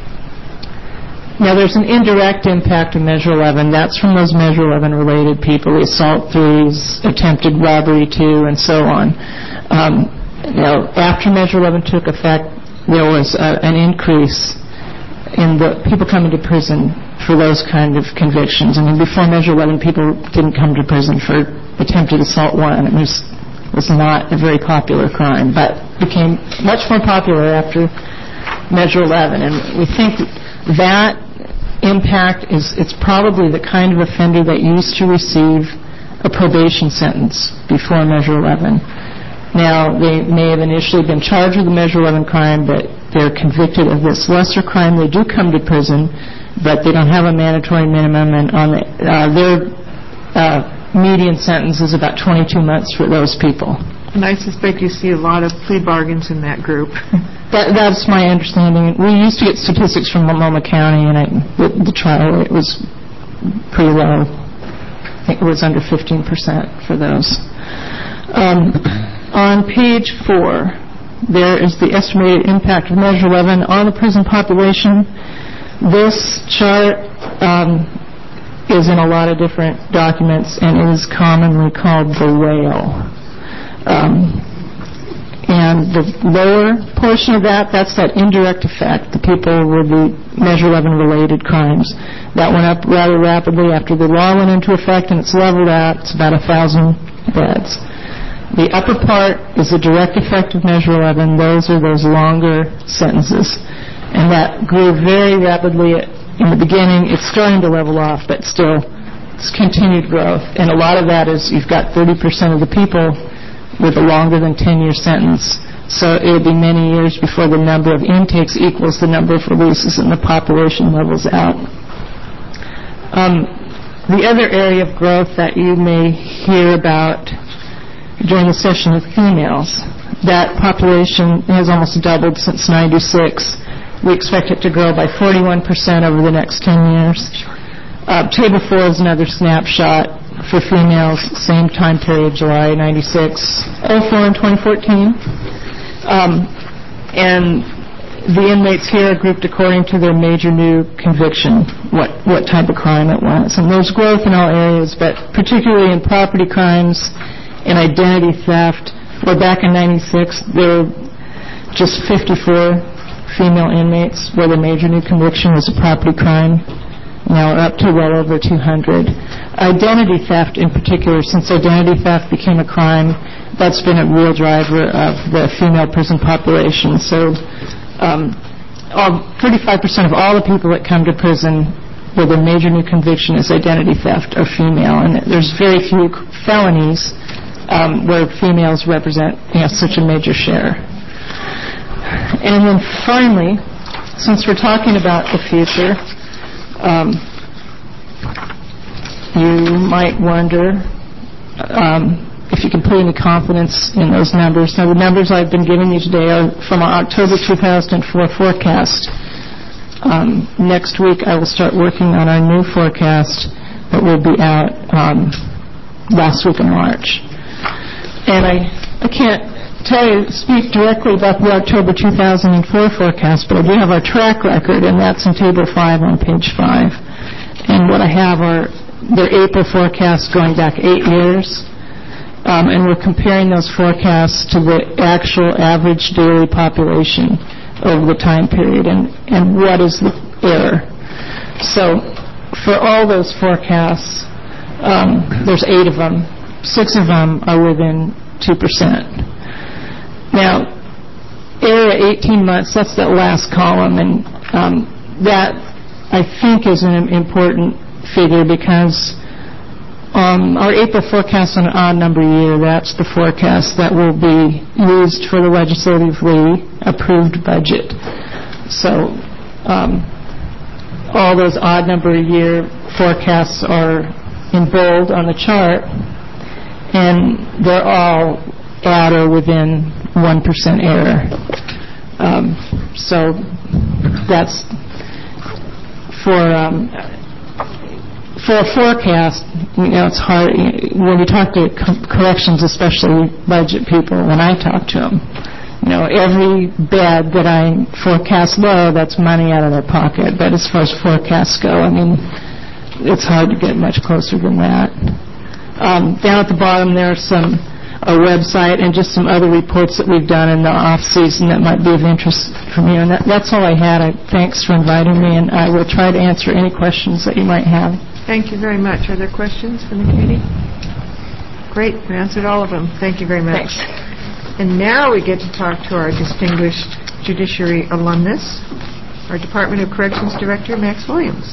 now, there's an indirect impact of Measure eleven. That's from those Measure eleven related people, the assault threes, attempted robbery two, and so on. Um, you know, after Measure eleven took effect, there was uh, an increase in the people coming to prison for those kind of convictions. I mean, before Measure eleven, people didn't come to prison for attempted assault one. It was, was not a very popular crime, but became much more popular after Measure eleven. And we think that impact is, it's probably the kind of offender that used to receive a probation sentence before Measure eleven. Now, they may have initially been charged with a Measure eleven crime, but they're convicted of this lesser crime. They do come to prison, but they don't have a mandatory minimum, and on the, uh, their uh, median sentence is about twenty-two months for those people. And I suspect you see a lot of plea bargains in that group. that, that's my understanding. We used to get statistics from Multnomah County, and I, the, the trial rate was pretty low. I think it was under fifteen percent for those. Um, On page four, there is the estimated impact of Measure eleven on the prison population. This chart um, is in a lot of different documents and is commonly called the whale. Um, and the lower portion of that, that's that indirect effect, the people with the Measure eleven related crimes. That went up rather rapidly after the law went into effect, and it's leveled out. It's about one thousand beds. The upper part is the direct effect of Measure eleven. Those are those longer sentences. And that grew very rapidly in the beginning. It's starting to level off, but still it's continued growth. And a lot of that is you've got thirty percent of the people with a longer than ten-year sentence So it will be many years before the number of intakes equals the number of releases and the population levels out. Um, the other area of growth that you may hear about during the session with females, that population has almost doubled since ninety-six. We expect it to grow by forty-one percent over the next ten years. Uh, table four is another snapshot for females, same time period, July ninety-six, oh four and twenty fourteen. Um, and the inmates here are grouped according to their major new conviction, what, what type of crime it was. And there's growth in all areas, but particularly in property crimes and identity theft. Well, back in ninety-six, there were just fifty-four female inmates where the major new conviction was a property crime. Now we're up to well over two hundred. Identity theft in particular, since identity theft became a crime, that's been a real driver of the female prison population. So um, all, thirty-five percent of all the people that come to prison where the major new conviction is identity theft are female, and there's very few felonies um, where females represent, you know, such a major share. And then finally, since we're talking about the future, Um, you might wonder um, if you can put any confidence in those numbers. Now, the numbers I've been giving you today are from our October two thousand four forecast. Um, next week, I will start working on our new forecast that will be out um, last week of March. And I, I can't tell you, speak directly about the October two thousand four forecast, but I do have our track record, and that's in Table five on page five. And what I have are their April forecasts going back eight years, um, and we're comparing those forecasts to the actual average daily population over the time period, and, and what is the error. So for all those forecasts, um, there's eight of them. Six of them are within two percent. Now, error eighteen months, that's that last column, and um, that, I think, is an important figure because um, our April forecast on an odd number year, that's the forecast that will be used for the legislatively approved budget. So um, all those odd number year forecasts are in bold on the chart, and they're all at or within one percent error. Um, so that's for um, for a forecast. You know, it's hard when you talk to co- corrections, especially budget people. When I talk to them, you know, every bed that I forecast low, that's money out of their pocket. But as far as forecasts go, I mean, it's hard to get much closer than that. Um, down at the bottom, there are some a website and just some other reports that we've done in the off-season that might be of interest from you. And that, that's all I had. I, thanks for inviting me, and I will try to answer any questions that you might have. Thank you very much. Are there questions from the committee? Great. We answered all of them. Thank you very much. Thanks. And now we get to talk to our distinguished judiciary alumnus, our Department of Corrections Director, Max Williams.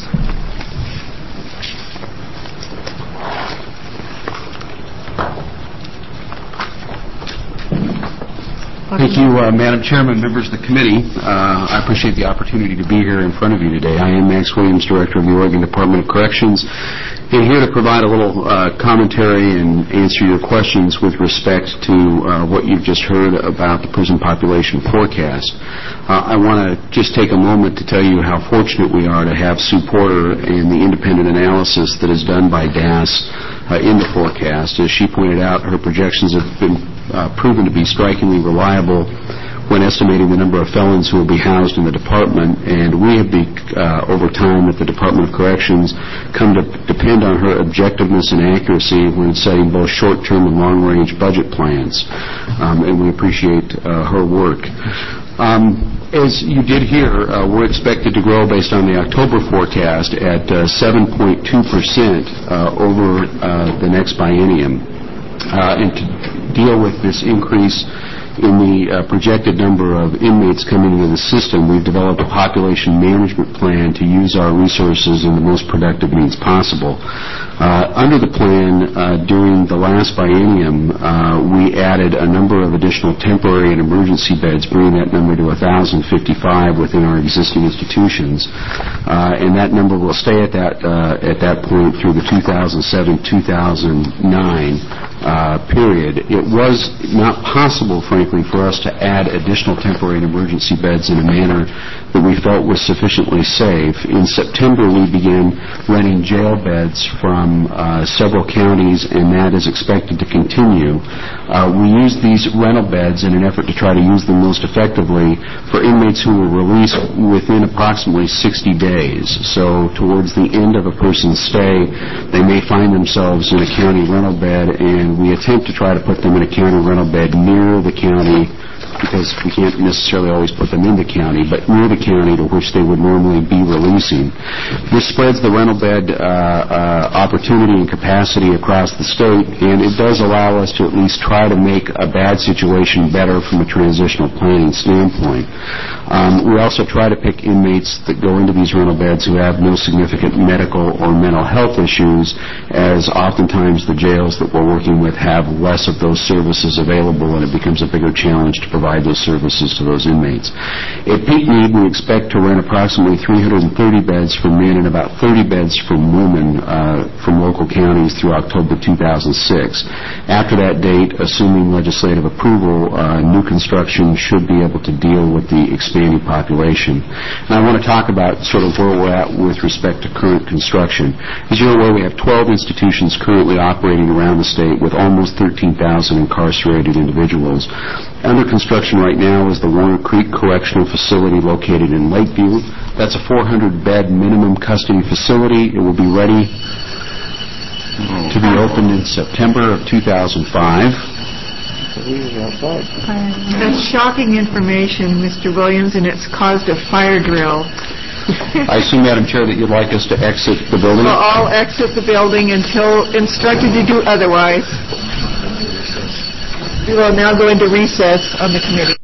Thank you, uh, Madam Chairman, members of the committee. Uh, I appreciate the opportunity to be here in front of you today. I am Max Williams, Director of the Oregon Department of Corrections, and here to provide a little uh, commentary and answer your questions with respect to uh, what you've just heard about the prison population forecast. Uh, I want to just take a moment to tell you how fortunate we are to have Sue Porter and the independent analysis that is done by D A S uh, in the forecast. As she pointed out, her projections have been uh, proven to be strikingly reliable when estimating the number of felons who will be housed in the department, and we have, be, uh, over time at the Department of Corrections, come to depend on her objectiveness and accuracy when setting both short-term and long-range budget plans, um, and we appreciate uh, her work. Um, as you did hear, uh, we're expected to grow based on the October forecast at uh, seven point two percent uh, over uh, the next biennium. Uh, and to deal with this increase in the uh, projected number of inmates coming into the system, we've developed a population management plan to use our resources in the most productive means possible. Uh, under the plan, uh, during the last biennium, uh, we added a number of additional temporary and emergency beds, bringing that number to one thousand fifty-five within our existing institutions. Uh, and that number will stay at that uh, at that point through the two thousand seven two thousand nine uh, period. It was not possible, frankly, for us to add additional temporary and emergency beds in a manner that we felt was sufficiently safe. In September, we began renting jail beds from uh, several counties, and that is expected to continue. Uh, we used these rental beds in an effort to try to use them most effectively for inmates who were released within approximately sixty days. So towards the end of a person's stay, they may find themselves in a county rental bed, and we attempt to try to put them in a county rental bed near the county, because we can't necessarily always put them in the county, but near the county to which they would normally be releasing. This spreads the rental bed uh, uh, opportunity and capacity across the state, and it does allow us to at least try to make a bad situation better from a transitional planning standpoint. Um, we also try to pick inmates that go into these rental beds who have no significant medical or mental health issues, as oftentimes the jails that we're working with have less of those services available, and it becomes a bigger challenge to provide those services to those inmates. At peak need, we expect to rent approximately three hundred thirty beds for men and about thirty beds for women uh, from local counties through October two thousand six. After that date, assuming legislative approval, uh, new construction should be able to deal with the expanding population. And I want to talk about sort of where we're at with respect to current construction. As you're aware, we have twelve institutions currently operating around the state with almost thirteen thousand incarcerated individuals. Under construction right now is the Warner Creek Correctional Facility located in Lakeview. That's a four hundred bed minimum custody facility. It will be ready to be opened in September of two thousand five. That's shocking information, Mister Williams, and it's caused a fire drill. I assume, Madam Chair, that you'd like us to exit the building? We'll all exit the building until instructed to do otherwise. We will now go into recess on the committee.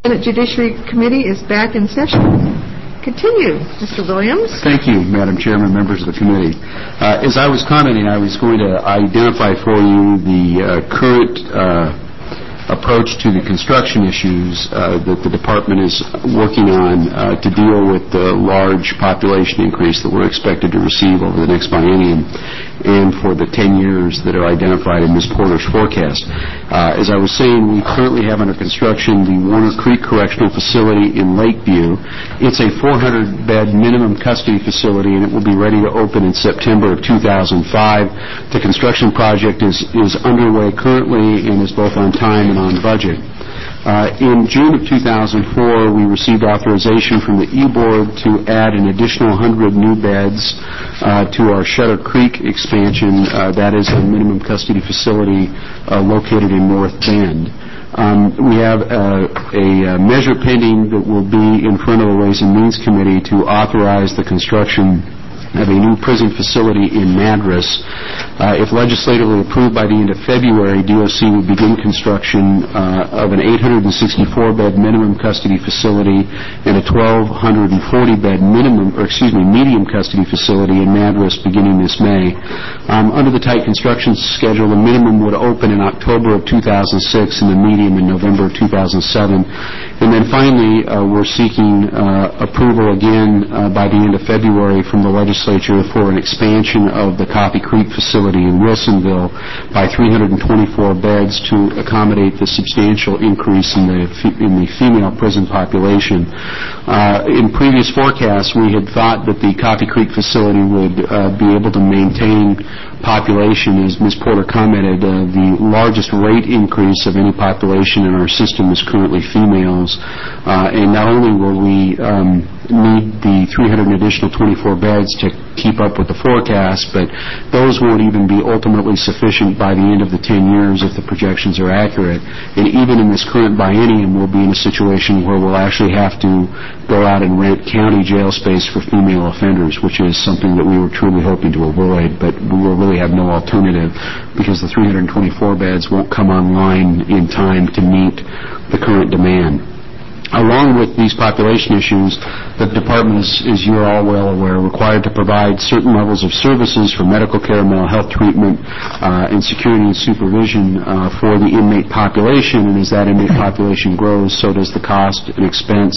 Senate Judiciary Committee is back in session. Continue, Mister Williams. Thank you, Madam Chairman, members of the committee. Uh, as I was commenting, I was going to identify for you the uh, current uh, approach to the construction issues uh, that the department is working on uh, to deal with the large population increase that we're expected to receive over the next biennium and for the ten years that are identified in Miz Porter's forecast. Uh, as I was saying, we currently have under construction the Warner Creek Correctional Facility in Lakeview. It's a four hundred bed minimum custody facility, and it will be ready to open in September of two thousand five. The construction project is, is underway currently and is both on time and on budget. Uh, in June of two thousand four, we received authorization from the E-Board to add an additional one hundred new beds uh, to our Shutter Creek expansion. Uh, that is a minimum custody facility uh, located in North Bend. Um, we have uh, a, a measure pending that will be in front of the Ways and Means Committee to authorize the construction of a new prison facility in Madras. Uh, if legislatively approved by the end of February, D O C would begin construction uh, of an eight hundred sixty-four bed minimum custody facility and a one thousand two hundred forty bed minimum, or excuse me, medium custody facility in Madras beginning this May. Um, under the tight construction schedule, the minimum would open in October of two thousand six and the medium in November of two thousand seven. And then finally, uh, we're seeking uh, approval again uh, by the end of February from the legislature for an expansion of the Coffee Creek facility in Wilsonville by three hundred twenty-four beds to accommodate the substantial increase in the in the female prison population. Uh, in previous forecasts, we had thought that the Coffee Creek facility would uh, be able to maintain population, as Miz Porter commented. Uh, the largest rate increase of any population in our system is currently females. Uh, and not only will we um, need the three hundred additional twenty-four beds to keep up with the forecast, but those won't even be ultimately sufficient by the end of the ten years if the projections are accurate. And even in this current biennium, we'll be in a situation where we'll actually have to go out and rent county jail space for female offenders, which is something that we were truly hoping to avoid, but we will really have no alternative because the three hundred twenty-four beds won't come online in time to meet the current demand. Along with these population issues, the department is, as you're all well aware, required to provide certain levels of services for medical care, mental health treatment, uh, and security and supervision uh, for the inmate population. And as that inmate population grows, so does the cost and expense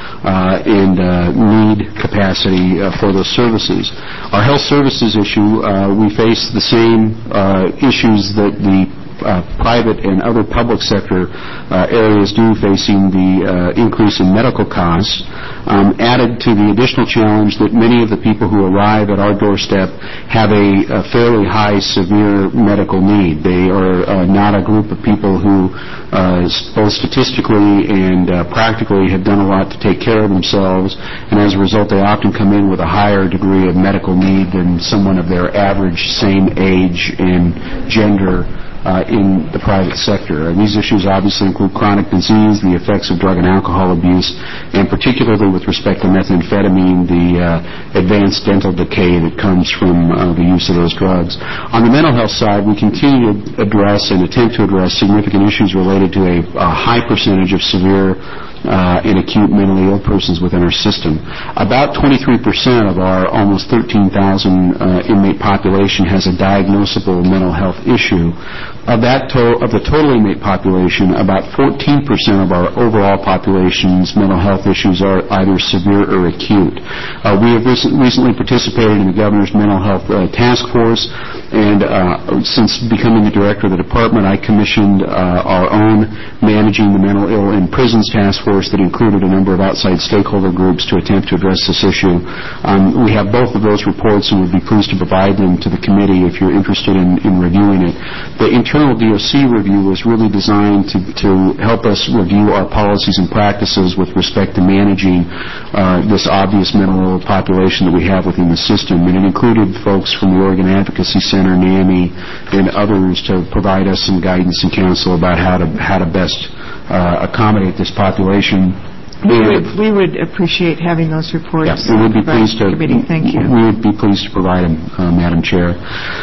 uh, and uh, need capacity uh, for those services. Our health services issue, uh, we face the same uh, issues that the Uh, private and other public sector uh, areas do, facing the uh, increase in medical costs, um, added to the additional challenge that many of the people who arrive at our doorstep have a, a fairly high severe medical need. They are uh, not a group of people who uh, both statistically and uh, practically have done a lot to take care of themselves, and as a result they often come in with a higher degree of medical need than someone of their average same age and gender Uh, in the private sector. And these issues obviously include chronic disease, the effects of drug and alcohol abuse, and particularly with respect to methamphetamine, the uh, advanced dental decay that comes from uh, the use of those drugs. On the mental health side, we continue to address and attempt to address significant issues related to a, a high percentage of severe Uh, and acute mentally ill persons within our system. About twenty-three percent of our almost thirteen thousand uh, inmate population has a diagnosable mental health issue. Of that to- of the total inmate population, about fourteen percent of our overall population's mental health issues are either severe or acute. Uh, we have rec- recently participated in the Governor's Mental Health uh, Task Force, and uh, since becoming the director of the department, I commissioned uh, our own Managing the Mental Ill in Prisons Task Force that included a number of outside stakeholder groups to attempt to address this issue. Um, we have both of those reports and would be pleased to provide them to the committee if you're interested in, in reviewing it. The internal D O C review was really designed to, to help us review our policies and practices with respect to managing uh, this obvious mental ill population that we have within the system. And it included folks from the Oregon Advocacy Center, NAMI, and others to provide us some guidance and counsel about how to, how to best Uh, accommodate this population. We would, we would appreciate having those reports. Yes, we would be pleased to. Committee. Thank you. We would be pleased to provide them, uh, Madam Chair.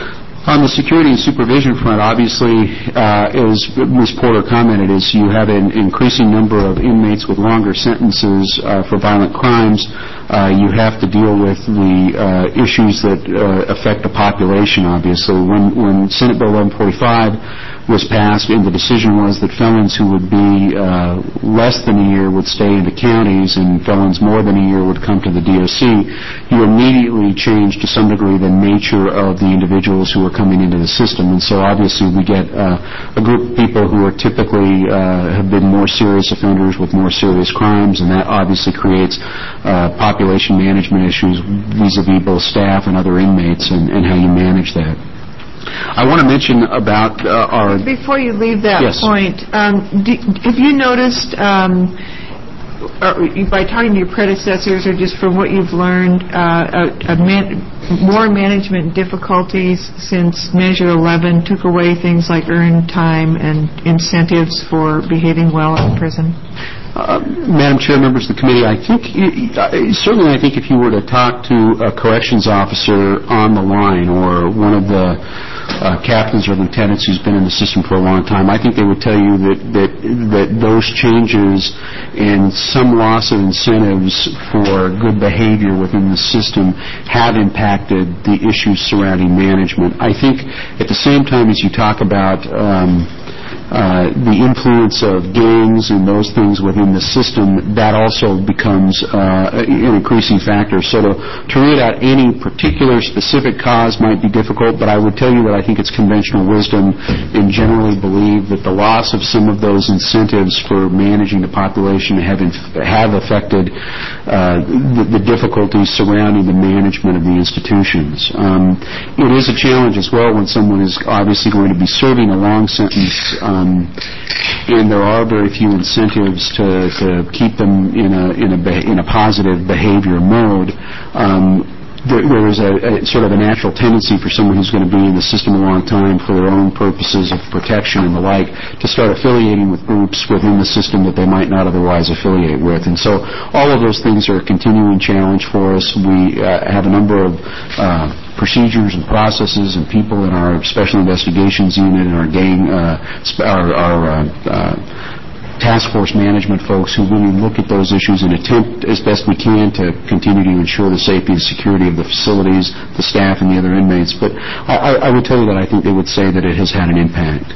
On the security and supervision front, obviously, uh, as Miz Porter commented, is you have an increasing number of inmates with longer sentences uh, for violent crimes. Uh, you have to deal with the uh, issues that uh, affect the population, obviously. When, when Senate Bill eleven forty-five was passed, and the decision was that felons who would be uh, less than a year would stay in the counties and felons more than a year would come to the D O C, you immediately changed to some degree the nature of the individuals who were coming into the system. And so obviously we get uh, a group of people who are typically uh, have been more serious offenders with more serious crimes, and that obviously creates uh, population management issues vis-a-vis both staff and other inmates, and, and how you manage that. I want to mention about uh, our... Before you leave that yes. point, um, do, have you noticed, um, or by talking to your predecessors or just from what you've learned, uh, a, a man, more management difficulties since Measure eleven took away things like earned time and incentives for behaving well in prison? Uh, Madam Chair, members of the committee, I think, uh, certainly I think if you were to talk to a corrections officer on the line or one of the uh, captains or lieutenants who's been in the system for a long time, I think they would tell you that, that, that those changes and some loss of incentives for good behavior within the system have impacted the issues surrounding management. I think at the same time as you talk about um, Uh, the influence of gangs and those things within the system, that also becomes uh, an increasing factor. So to, to read out any particular specific cause might be difficult, but I would tell you that I think it's conventional wisdom and generally believe that the loss of some of those incentives for managing the population have, inf- have affected uh, the, the difficulties surrounding the management of the institutions. Um, it is a challenge as well when someone is obviously going to be serving a long sentence, um, Um, and there are very few incentives to, to keep them in a in a in a positive behavior mode. Um, there, there is a, a sort of a natural tendency for someone who's going to be in the system a long time for their own purposes of protection and the like to start affiliating with groups within the system that they might not otherwise affiliate with. And so all of those things are a continuing challenge for us. We uh, have a number of uh, procedures and processes and people in our Special Investigations Unit and our gang, uh, sp- our, our uh, uh, task force management folks who really look at those issues and attempt as best we can to continue to ensure the safety and security of the facilities, the staff, and the other inmates. But I, I would tell you that I think they would say that it has had an impact.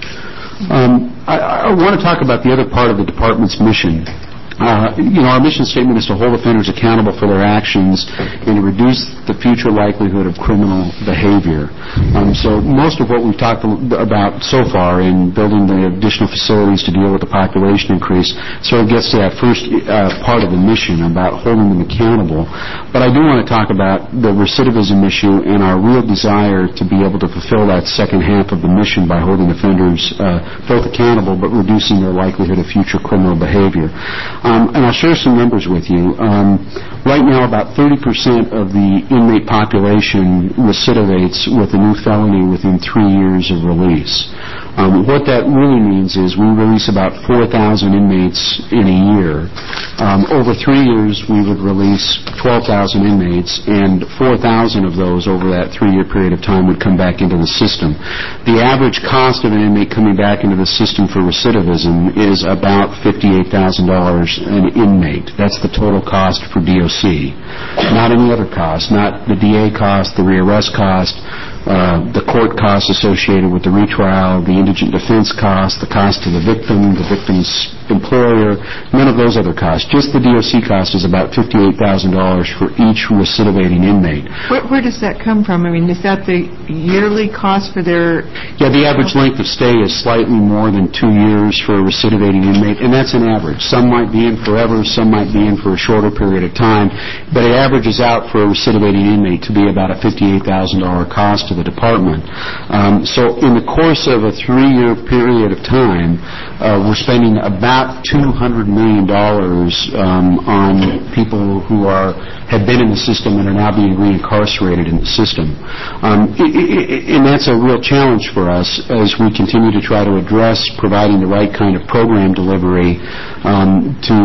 Um, I, I want to talk about the other part of the department's mission. Uh, you know, our mission statement is to hold offenders accountable for their actions and to reduce the future likelihood of criminal behavior. Um, so most of what we've talked about so far in building the additional facilities to deal with the population increase sort of gets to that first uh, part of the mission about holding them accountable. But I do want to talk about the recidivism issue and our real desire to be able to fulfill that second half of the mission by holding offenders uh, both accountable but reducing their likelihood of future criminal behavior. Um, and I'll share some numbers with you. Um, right now, about thirty percent of the inmate population recidivates with a new felony within three years of release. Um, what that really means is we release about four thousand inmates in a year. Um, over three years, we would release twelve thousand inmates, and four thousand of those over that three-year period of time would come back into the system. The average cost of an inmate coming back into the system for recidivism is about fifty-eight thousand dollars an inmate. That's the total cost for D O C. Not any other cost, not the D A cost, the rearrest cost, uh, the court costs associated with the retrial, the indigent defense cost, the cost to the victim, the victim's employer, none of those other costs. Just the D O C cost is about fifty-eight thousand dollars for each recidivating inmate. Where, where does that come from? I mean, is that the yearly cost for their... Yeah, the average length of stay is slightly more than two years for a recidivating inmate, and that's an average. Some might be in forever, some might be in for a shorter period of time, but it averages out for a recidivating inmate to be about a fifty-eight thousand dollars cost to the department. Um, so in the course of a three-year period of time, uh, we're spending about two hundred million dollars um, on people who are have been in the system and are now being reincarcerated in the system. Um, it, it, and that's a real challenge for us as we continue to try to address providing the right kind of program delivery um, to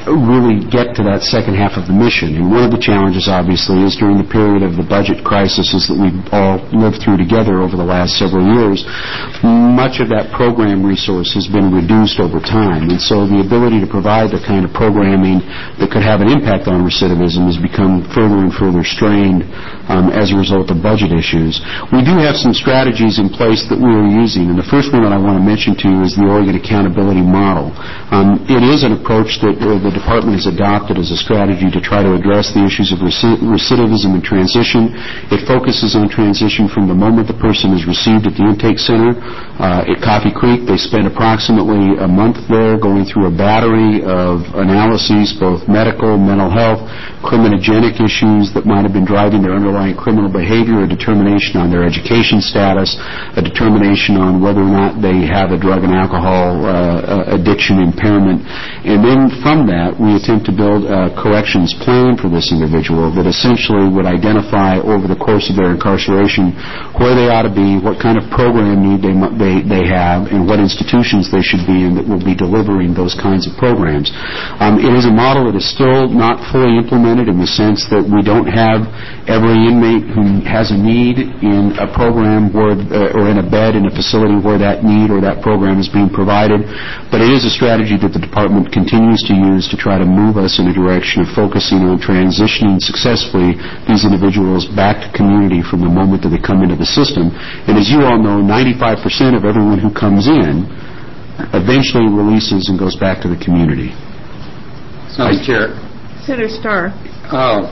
really get to that second half of the mission. And one of the challenges, obviously, is during the period of the budget crises that we've all lived through together over the last several years, much of that program resource has been reduced over time. And so the ability to provide the kind of programming that could have an impact on recidivism has become further and further strained um, as a result of budget issues. We do have some strategies in place that we are using, and the first one that I want to mention to you is the Oregon Accountability Model. Um, it is an approach that uh, the department has adopted as a strategy to try to address the issues of recidivism and transition. It focuses on transition from the moment the person is received at the intake center. Uh, at Coffee Creek, they spend approximately a month there going through a battery of analyses, both medical, mental health, criminogenic issues that might have been driving their underlying criminal behavior, a determination on their education status, a determination on whether or not they have a drug and alcohol uh, addiction impairment. And then from that, we attempt to build a corrections plan for this individual that essentially would identify over the course of their incarceration where they ought to be, what kind of program need they, they, they have, and what institutions they should be in that will be delivering those kinds of programs. Um, it is a model that is still not fully implemented in the sense that we don't have every inmate who has a need in a program where, uh, or in a bed in a facility where that need or that program is being provided. But it is a strategy that the department continues to use to try to move us in a direction of focusing on transitioning successfully these individuals back to community from the moment that they come into the system. And as you all know, ninety-five percent of everyone who comes in eventually releases and goes back to the community. Madam Chair. Senator Starr. Uh,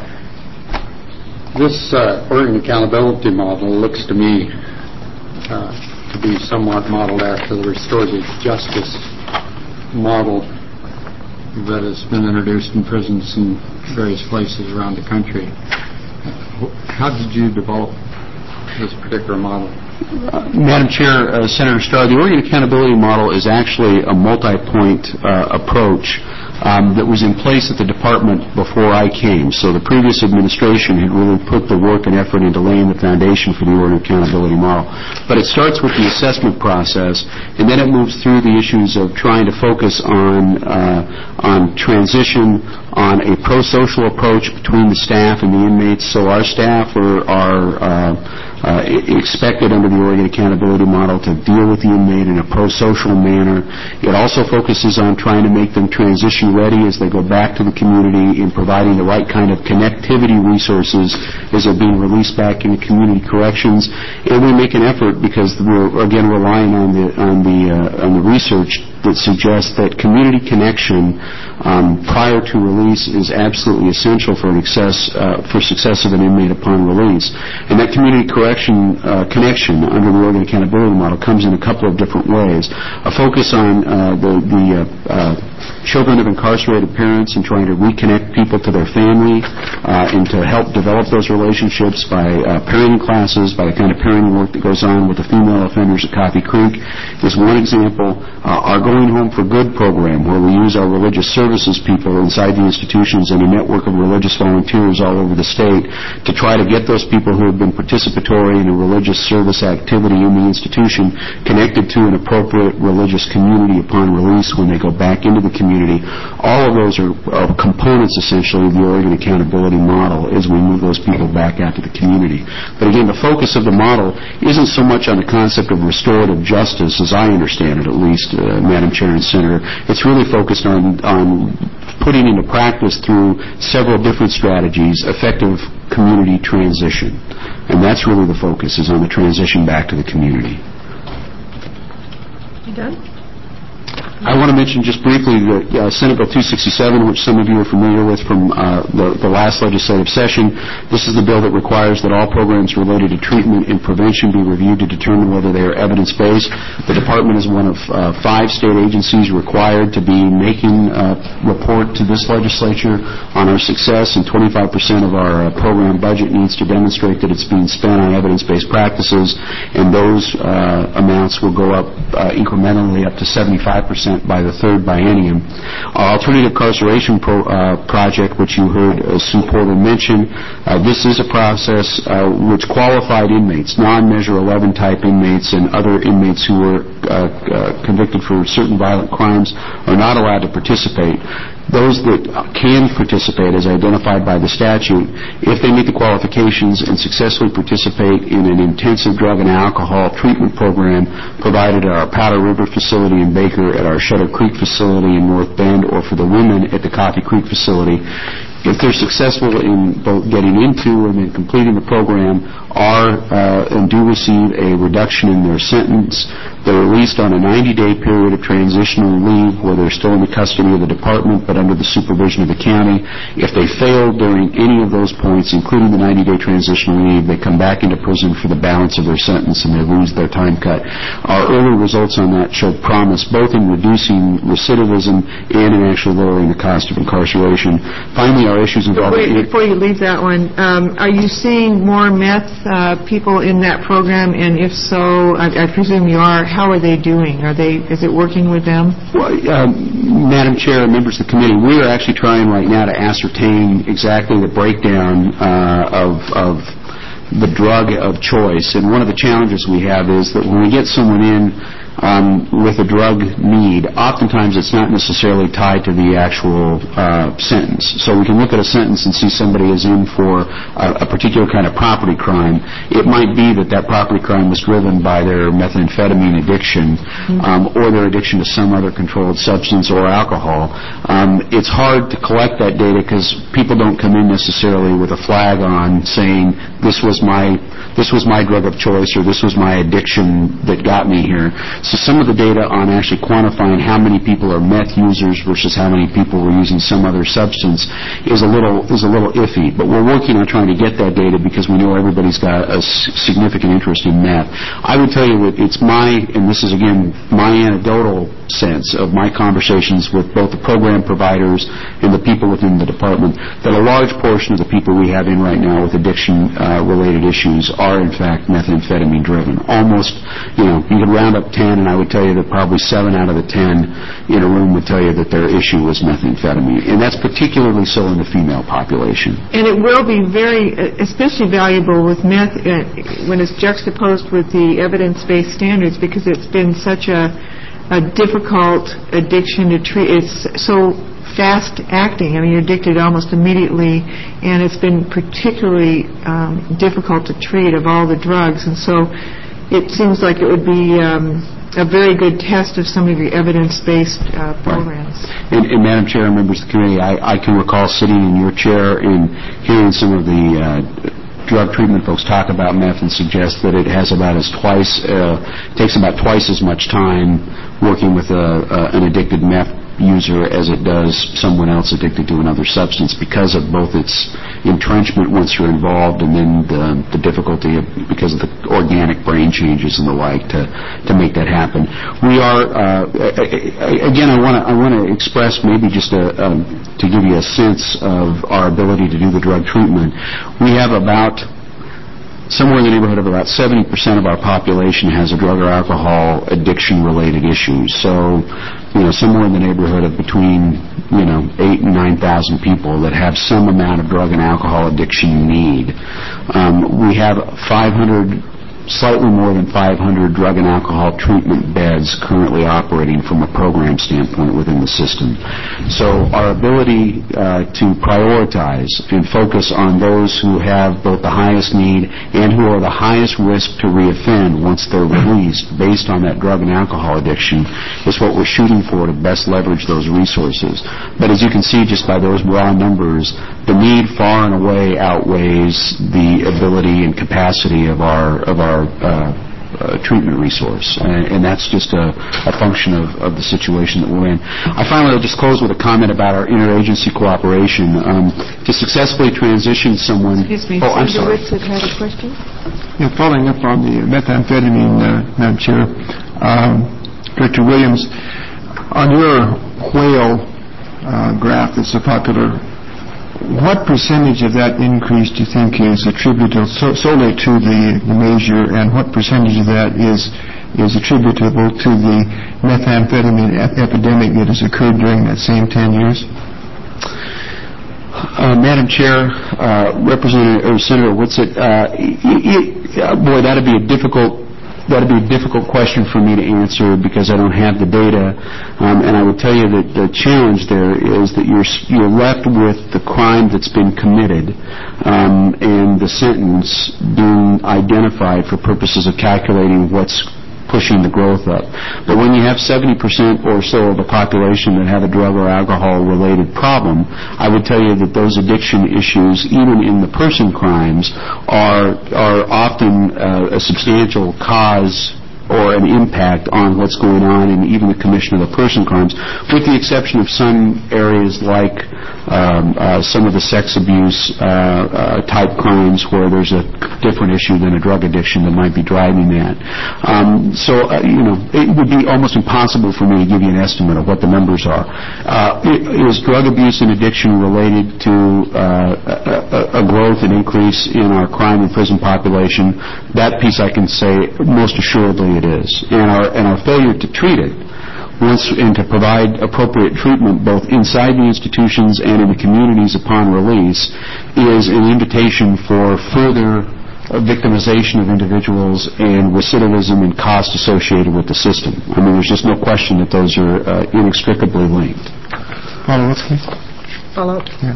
this uh, Oregon Accountability Model looks to me uh, to be somewhat modeled after the restorative justice model that has been introduced in prisons in various places around the country. How did you develop this particular model? Uh, Madam Chair, uh, Senator Starr, the Oregon Accountability Model is actually a multi-point uh, approach um, that was in place at the department before I came. So the previous administration had really put the work and effort into laying the foundation for the Oregon Accountability Model. But it starts with the assessment process, and then it moves through the issues of trying to focus on uh, on transition, on a pro-social approach between the staff and the inmates. So our staff are, are uh, uh, expected under the Oregon Accountability Model to deal with the inmate in a pro-social manner. It also focuses on trying to make them transition ready as they go back to the community in providing the right kind of connectivity resources as they're being released back into community corrections. And we make an effort because we're, again, relying on the, on the, uh, on the research that suggests that community connection um, prior to release is absolutely essential for, an excess, uh, for success of an inmate upon release. And that community correction uh, connection under the Oregon Accountability Model comes in a couple of different ways. A focus on uh, the, the uh, uh, children of incarcerated parents and trying to reconnect people to their family uh, and to help develop those relationships by uh, parenting classes, by the kind of parenting work that goes on with the female offenders at Coffee Creek is one example. Uh, our Going Home for Good program, where we use our religious services people inside the institutions and a network of religious volunteers all over the state to try to get those people who have been participatory in a religious service activity in the institution connected to an appropriate religious community upon release when they go back into the community. All of those are, are components, essentially, of the Oregon Accountability Model as we move those people back out to the community. But again, the focus of the model isn't so much on the concept of restorative justice, as I understand it, at least, uh, Madam Chair and Senator. It's really focused on, on putting into practice through several different strategies effective community transition. And that's really the focus, is on the transition back to the community. You done? I want to mention just briefly that uh, Senate Bill two sixty-seven, which some of you are familiar with from uh, the, the last legislative session. This is the bill that requires that all programs related to treatment and prevention be reviewed to determine whether they are evidence-based. The department is one of uh, five state agencies required to be making a report to this legislature on our success, and twenty-five percent of our uh, program budget needs to demonstrate that it's being spent on evidence-based practices, and those uh, amounts will go up uh, incrementally up to seventy-five percent by the third biennium. Our alternative carceration pro, uh, project, which you heard uh, Sue Porter mention, uh, this is a process uh, which qualified inmates, non-Measure eleven type inmates and other inmates who were uh, uh, convicted for certain violent crimes are not allowed to participate. those that can participate, as identified by the statute, if they meet the qualifications and successfully participate in an intensive drug and alcohol treatment program provided at our Powder River facility in Baker, at our Shutter Creek facility in North Bend, or for the women at the Coffee Creek facility, if they're successful in both getting into and then completing the program, are uh, and do receive a reduction in their sentence, they're released on a ninety-day period of transitional leave where they're still in the custody of the department but under the supervision of the county. If they fail during any of those points, including the ninety-day transitional leave, they come back into prison for the balance of their sentence and they lose their time cut. Our early results on that showed promise both in reducing recidivism and in actually lowering the cost of incarceration. Finally, our issues involving... Wait, before you leave that one, um, are you seeing more meth uh, people in that program? And if so, I, I presume you are, how are they doing? Are they? Is it working with them? Well, uh, Madam Chair and members of the committee, we are actually trying right now to ascertain exactly the breakdown uh, of, of the drug of choice. And one of the challenges we have is that when we get someone in um, with a drug need, oftentimes it's not necessarily tied to the actual uh, sentence. So we can look at a sentence and see somebody is in for a, a particular kind of property crime. It might be that that property crime was driven by their methamphetamine addiction um, or their addiction to some other controlled substance or alcohol. Um, it's hard to collect that data because people don't come in necessarily with a flag on saying this was my this was my drug of choice or this was my addiction that got me here. So some of the data on actually quantifying how many people are meth users versus how many people were using some other substance is a little is a little iffy. But we're working on trying to get that data because we know everybody's got a significant interest in meth. I would tell you that it's my, and this is again my anecdotal sense of my conversations with both the program providers and the people within the department, that a large portion of the people we have in right now with addiction-related uh, issues are, in fact, methamphetamine-driven. Almost, you know, you could round up ten, and I would tell you that probably seven out of the ten in a room would tell you that their issue was methamphetamine. And that's particularly so in the female population. And it will be very, especially valuable with meth uh, when it's juxtaposed with the evidence-based standards because it's been such a a difficult addiction to treat. It's so fast acting. I mean, you're addicted almost immediately, and it's been particularly um, difficult to treat of all the drugs. And so it seems like it would be um, a very good test of some of your evidence-based uh, programs. Right. And, and Madam Chair and members of the committee, I, I can recall sitting in your chair and hearing some of the uh, drug treatment folks talk about meth and suggest that it has about as twice, uh, takes about twice as much time working with a, uh, an addicted meth user as it does someone else addicted to another substance because of both its entrenchment once you're involved and then the, the difficulty of, because of the organic brain changes and the like to, to make that happen. We are, uh, again, I want to I want to express maybe just a, um, to give you a sense of our ability to do the drug treatment. We have about somewhere in the neighborhood of about seventy percent of our population has a drug or alcohol addiction-related issue. So, you know, somewhere in the neighborhood of between, you know, eight and nine thousand people that have some amount of drug and alcohol addiction need. Um, we have five hundred, slightly more than five hundred drug and alcohol treatment beds currently operating from a program standpoint within the system. So our ability uh, to prioritize and focus on those who have both the highest need and who are the highest risk to reoffend once they're released based on that drug and alcohol addiction is what we're shooting for to best leverage those resources. But as you can see just by those raw numbers, the need far and away outweighs the ability and capacity of our of our uh, uh, treatment resource, and, and that's just a, a function of, of the situation that we're in. I finally will just close with a comment about our interagency cooperation. Um, to successfully transition someone... Excuse me, oh, I'm sorry. Senator Whitsitt had a question? Yeah, following up on the methamphetamine, uh, Madam Chair, um, Director Williams, on your whale uh, graph that's so popular, what percentage of that increase do you think is attributable so, solely to the, the measure, and what percentage of that is is attributable to the methamphetamine ep- epidemic that has occurred during that same ten years? Uh, Madam Chair, uh, Representative or Senator Whitsitt, uh, y- y- boy, that'd be a difficult that'd be a difficult question for me to answer because I don't have the data. Um, and I would tell you that the challenge there is that you're you're left with the crime that's been committed um, and the sentence being identified for purposes of calculating what's pushing the growth up. But when you have seventy percent or so of the population that have a drug or alcohol-related problem, I would tell you that those addiction issues, even in the person crimes, are are often uh, a substantial cause or an impact on what's going on in even the commission of the person crimes, with the exception of some areas like um, uh, some of the sex abuse uh, uh, type crimes where there's a different issue than a drug addiction that might be driving that. Um, so, uh, you know, it would be almost impossible for me to give you an estimate of what the numbers are. Uh, is drug abuse and addiction related to uh, a, a growth and increase in our crime and prison population? That piece I can say most assuredly it is. And our, and our failure to treat it once and to provide appropriate treatment both inside the institutions and in the communities upon release is an invitation for further victimization of individuals and recidivism and cost associated with the system. I mean, there's just no question that those are uh, inextricably linked. Follow up, please. Follow up. Yeah.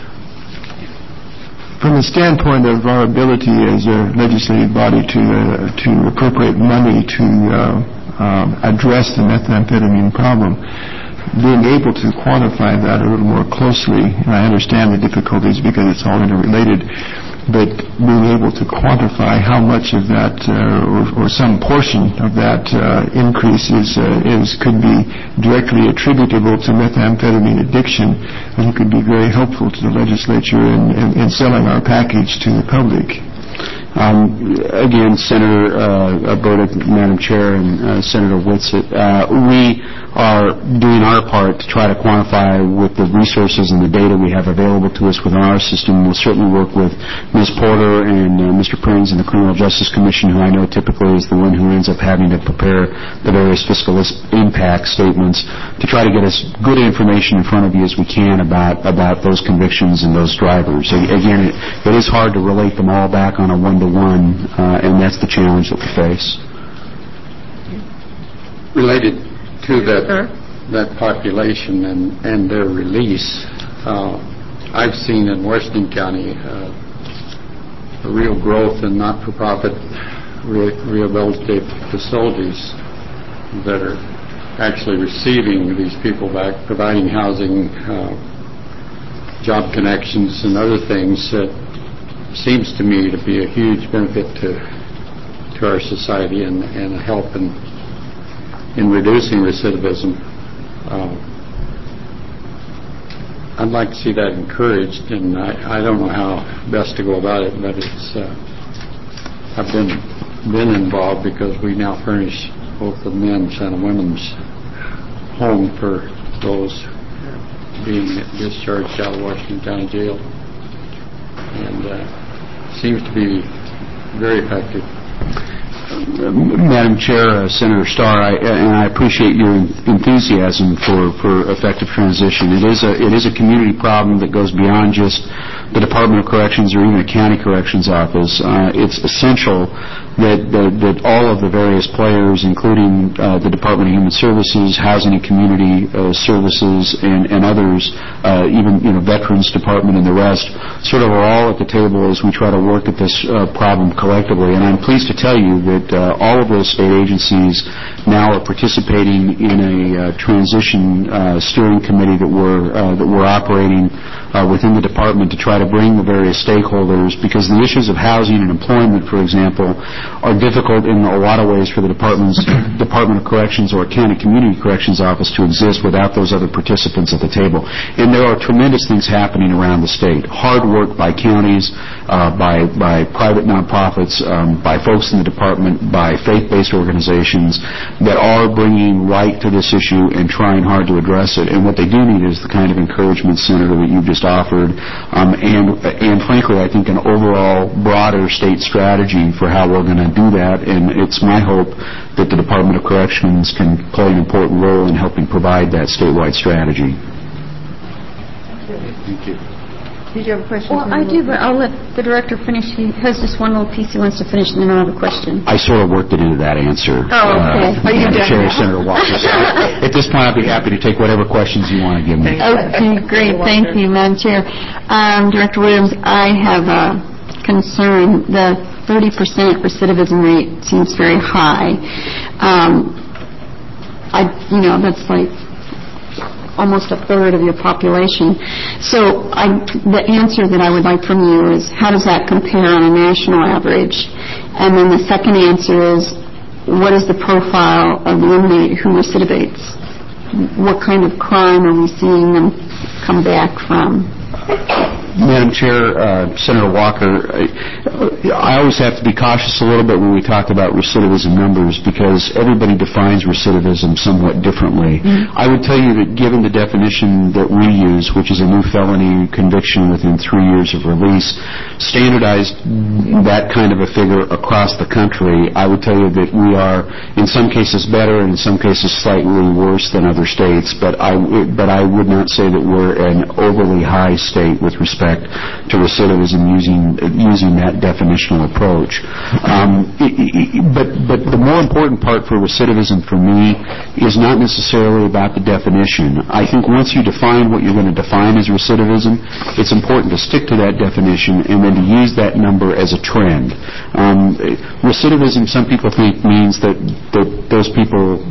From the standpoint of our ability as a legislative body to uh, to appropriate money to uh, um, address the methamphetamine problem, being able to quantify that a little more closely, and I understand the difficulties because it's all interrelated, but being able to quantify how much of that uh, or, or some portion of that uh, increase is, uh, is could be directly attributable to methamphetamine addiction, I think could be very helpful to the legislature in, in, in selling our package to the public. Um, again, Senator uh, Burdick, Madam Chair, and uh, Senator Whitsitt, uh, we are doing our part to try to quantify with the resources and the data we have available to us within our system. We'll certainly work with Miz Porter and uh, Mister Prins and the Criminal Justice Commission, who I know typically is the one who ends up having to prepare the various fiscal impact statements, to try to get as good information in front of you as we can about, about those convictions and those drivers. Again, it, it is hard to relate them all back on a one-to-one, uh, and that's the challenge that we face. Related to that that population and, and their release, uh, I've seen in Washington County uh, a real growth in not-for-profit re- rehabilitative facilities that are actually receiving these people back, providing housing, uh, job connections, and other things that seems to me to be a huge benefit to to our society and, and a help in in reducing recidivism. Uh, I'd like to see that encouraged, and I, I don't know how best to go about it, but it's uh, I've been been involved because we now furnish both the men's and the women's home for those being discharged out of Washington County Jail, and uh, seems to be very effective. Madam Chair, uh, Senator Starr, I, and I appreciate your enthusiasm for, for effective transition. It is a it is a community problem that goes beyond just the Department of Corrections or even a county corrections office. Uh, it's essential that, that that all of the various players, including uh, the Department of Human Services, Housing and Community uh, Services, and, and others, uh, even you know Veterans Department and the rest, sort of are all at the table as we try to work at this uh, problem collectively. And I'm pleased to tell you that uh, all of those state agencies now are participating in a uh, transition uh, steering committee that we're uh, that we're operating uh, within the department to try to bring the various stakeholders, because the issues of housing and employment, for example, are difficult in a lot of ways for the department's Department of Corrections or County Community Corrections Office to exist without those other participants at the table. And there are tremendous things happening around the state. Hard work by counties, uh, by by private nonprofits, um, by folks in the department, by faith-based organizations that are bringing light to this issue and trying hard to address it. And what they do need is the kind of encouragement, Senator, that you've just offered, um, and and frankly, I think an overall broader state strategy for how we're going to do that. And it's my hope that the Department of Corrections can play an important role in helping provide that statewide strategy. Thank you. Did you have a question? Well, I do, but I'll let the director finish. He has just one little piece he wants to finish, and then I'll have a question. I sort of worked it into that answer. Oh, okay. Uh, Are you done Chair now? Senator Walker. So at this point, I'd be happy to take whatever questions you want to give me. Okay, great. Thank you, Madam Chair. Um, Director Williams, I have a concern. The thirty percent recidivism rate seems very high. Um, I, you know, that's like almost a third of your population. So I, the answer that I would like from you is, how does that compare on a national average? And then the second answer is, what is the profile of the inmate who recidivates? What kind of crime are we seeing them come back from? Madam Chair, uh, Senator Walker, I, I always have to be cautious a little bit when we talk about recidivism numbers because everybody defines recidivism somewhat differently. Mm-hmm. I would tell you that given the definition that we use, which is a new felony conviction within three years of release, standardized that kind of a figure across the country, I would tell you that we are in some cases better and in some cases slightly worse than other states, but I, but I would not say that we're an overly high state with respect to recidivism using using that definitional approach. Um, but but the more important part for recidivism for me is not necessarily about the definition. I think once you define what you're going to define as recidivism, it's important to stick to that definition and then to use that number as a trend. Um, recidivism, some people think, means that, that those people...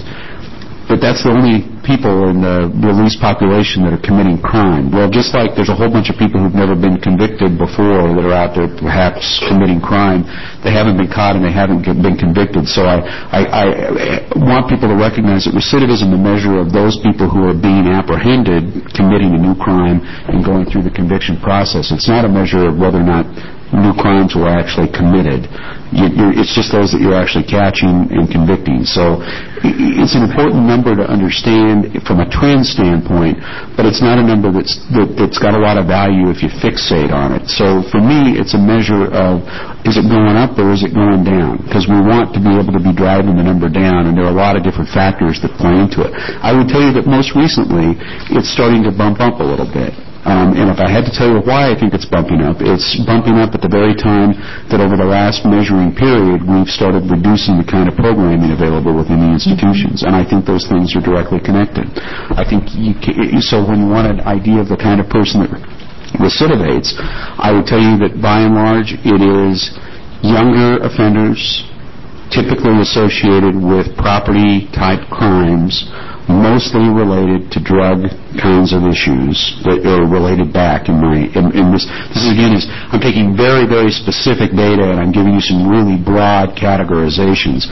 But that's the only people in the released population that are committing crime. Well, just like there's a whole bunch of people who've never been convicted before that are out there perhaps committing crime, they haven't been caught and they haven't been convicted. So I, I, I want people to recognize that recidivism is a measure of those people who are being apprehended, committing a new crime, and going through the conviction process. It's not a measure of whether or not new crimes were actually committed. You, you're, it's just those that you're actually catching and convicting. So it's an important number to understand from a trend standpoint, but it's not a number that's, that, that's got a lot of value if you fixate on it. So for me, it's a measure of, is it going up or is it going down? Because we want to be able to be driving the number down, and there are a lot of different factors that play into it. I would tell you that most recently, it's starting to bump up a little bit. Um, and if I had to tell you why I think it's bumping up, it's bumping up at the very time that over the last measuring period we've started reducing the kind of programming available within the institutions. And I think those things are directly connected. I think you can, so when you want an idea of the kind of person that recidivates, I would tell you that by and large it is younger offenders typically associated with property-type crimes, mostly related to drug kinds of issues that are related back in my, in, in this, this is again is, I'm taking very, very specific data and I'm giving you some really broad categorizations.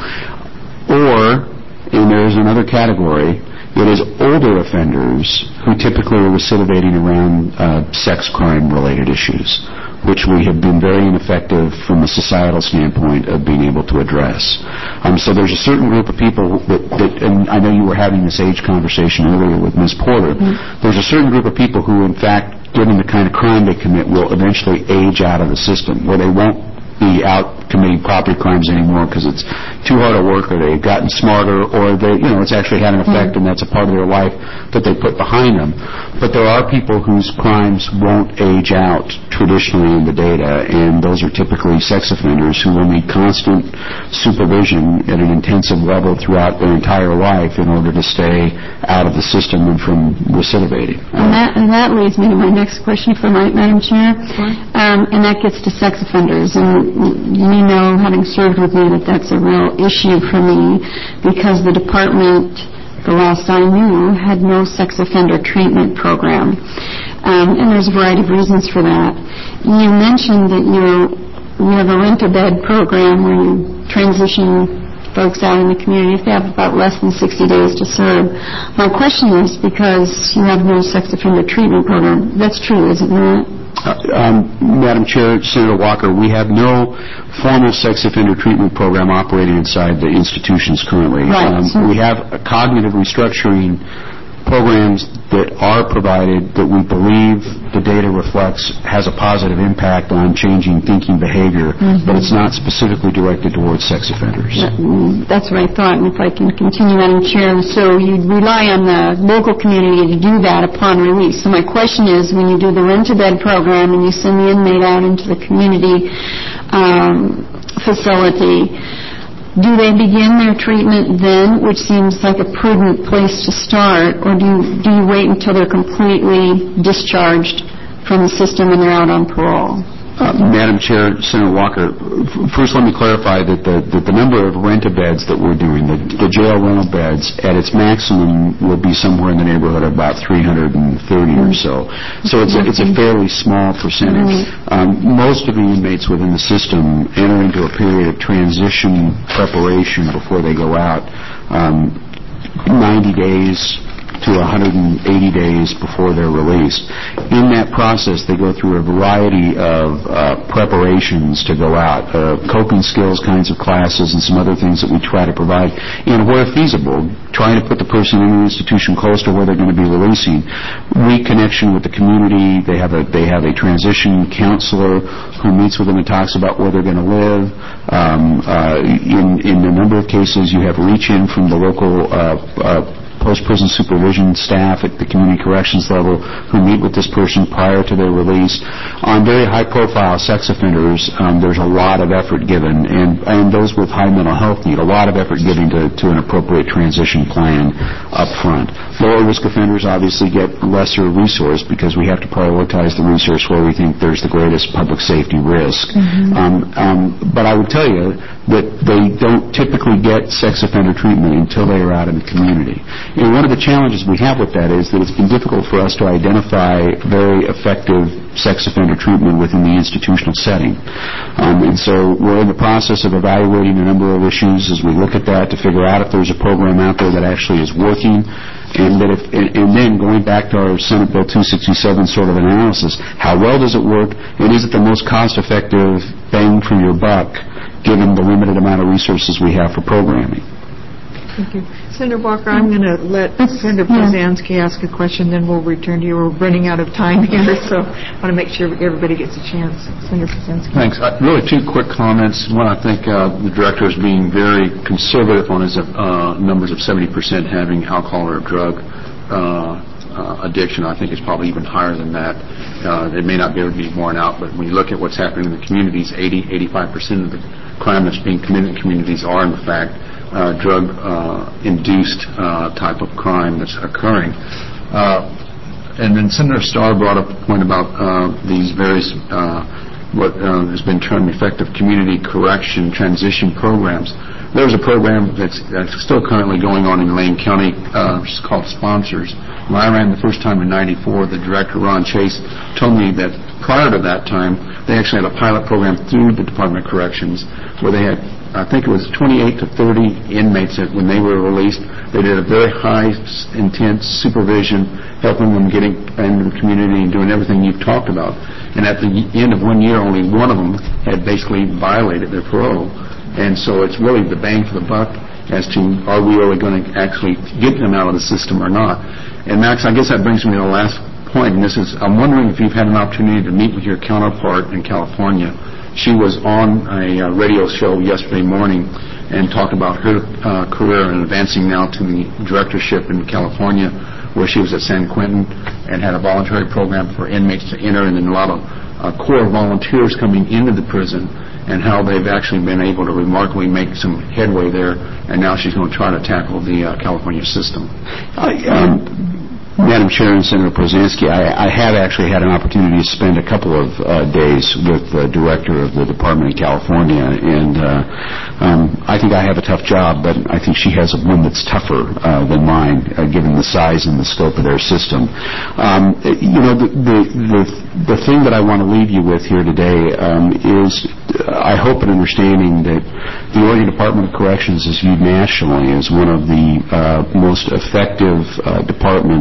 Or, and there's another category, it is older offenders who typically are recidivating around uh, sex crime related issues, which we have been very ineffective from a societal standpoint of being able to address. Um, so there's a certain group of people that, that, and I know you were having this age conversation earlier with Miz Porter, mm-hmm. There's a certain group of people who, in fact, given the kind of crime they commit, will eventually age out of the system, where they won't be out committing property crimes anymore because it's too hard to work, or they've gotten smarter, or they, you know, it's actually had an effect and that's a part of their life that they put behind them. But there are people whose crimes won't age out traditionally in the data, and those are typically sex offenders who will need constant supervision at an intensive level throughout their entire life in order to stay out of the system and from recidivating. And that, and that leads me to my next question for my, Madam Chair, um, and that gets to sex offenders. And you know, having served with you, that that's a real issue for me because the department, the last I knew, had no sex offender treatment program. Um, and there's a variety of reasons for that. You mentioned that you you have a rent-a-bed program where you transition folks out in the community if they have about less than sixty days to serve. My question is, because you have no sex offender treatment program, that's true, is it not? Uh, um, Madam Chair, Senator Walker, we have no formal sex offender treatment program operating inside the institutions currently. Right. Um, we have a cognitive restructuring programs that are provided that we believe the data reflects has a positive impact on changing thinking behavior, mm-hmm. but it's not specifically directed towards sex offenders. That's what I thought, and if I can continue, Madam Chair. So you rely on the local community to do that upon release. So my question is, when you do the rent-to-bed program and you send the inmate out into the community um, facility, do they begin their treatment then, which seems like a prudent place to start, or do you, do you wait until they're completely discharged from the system and they're out on parole? Uh, Madam Chair, Senator Walker, f- first let me clarify that the, that the number of rent-a-beds that we're doing, the, the jail rental beds, at its maximum will be somewhere in the neighborhood of about three hundred thirty or so. So it's a, it's a fairly small percentage. Um, most of the inmates within the system enter into a period of transition preparation before they go out, um, ninety days to one hundred eighty days before they're released. In that process, they go through a variety of uh, preparations to go out, uh, coping skills kinds of classes and some other things that we try to provide. And where feasible, trying to put the person in an institution close to where they're going to be releasing. Reconnection with the community. They have a they have a transition counselor who meets with them and talks about where they're going to live. Um, uh, in, in a number of cases, you have reach-in from the local uh, uh, post-prison supervision staff at the community corrections level who meet with this person prior to their release. On very high-profile sex offenders, um, there's a lot of effort given, and, and those with high mental health need a lot of effort given to, to an appropriate transition plan up front. Lower-risk offenders obviously get lesser resource because we have to prioritize the resource where we think there's the greatest public safety risk. Mm-hmm. Um, um, but I would tell you that they don't typically get sex offender treatment until they are out in the community. And one of the challenges we have with that is that it's been difficult for us to identify very effective sex offender treatment within the institutional setting. Um, and so we're in the process of evaluating a number of issues as we look at that to figure out if there's a program out there that actually is working. And, that if, and, and then going back to our Senate Bill two sixty-seven sort of analysis, how well does it work, and is it the most cost-effective bang for your buck given the limited amount of resources we have for programming? Thank you. Senator Walker, I'm going to let Senator Brzezinski ask a question, then we'll return to you. We're running out of time here, so I want to make sure everybody gets a chance. Senator Brzezinski. Thanks. Uh, really two quick comments. One, I think uh, the director is being very conservative on his uh, numbers of seventy percent having alcohol or drug uh, uh, addiction. I think it's probably even higher than that. Uh, it may not be able to be borne out, but when you look at what's happening in the communities, eighty, eighty-five percent of the crime that's being committed in communities are, in fact, Uh, drug-induced uh, uh, type of crime that's occurring. Uh, and then Senator Starr brought up a point about uh, these various, uh, what uh, has been termed effective community correction transition programs. There's a program that's, that's still currently going on in Lane County, uh, which is called Sponsors. When I ran the first time in ninety-four, the director, Ron Chase, told me that prior to that time, they actually had a pilot program through the Department of Corrections where they had, I think it was twenty-eight to thirty inmates that when they were released, they did a very high, intense supervision, helping them getting into the community and doing everything you've talked about. And at the end of one year, only one of them had basically violated their parole. And so it's really the bang for the buck as to are we really going to actually get them out of the system or not. And Max, I guess that brings me to the last point, and this is, I'm wondering if you've had an opportunity to meet with your counterpart in California. She was on a uh, radio show yesterday morning and talked about her uh, career and advancing now to the directorship in California, where she was at San Quentin and had a voluntary program for inmates to enter, and then a lot of uh, core volunteers coming into the prison, and how they've actually been able to remarkably make some headway there, and now she's going to try to tackle the uh, California system. Uh, um, Madam Chair and Senator Brzezinski, I, I have actually had an opportunity to spend a couple of uh, days with the director of the Department of California, and uh, um, I think I have a tough job, but I think she has one that's tougher uh, than mine, uh, given the size and the scope of their system. Um, you know, the, the, the, the thing that I want to leave you with here today um, is, uh, I hope, an understanding that the Oregon Department of Corrections is viewed nationally as one of the uh, most effective uh, departments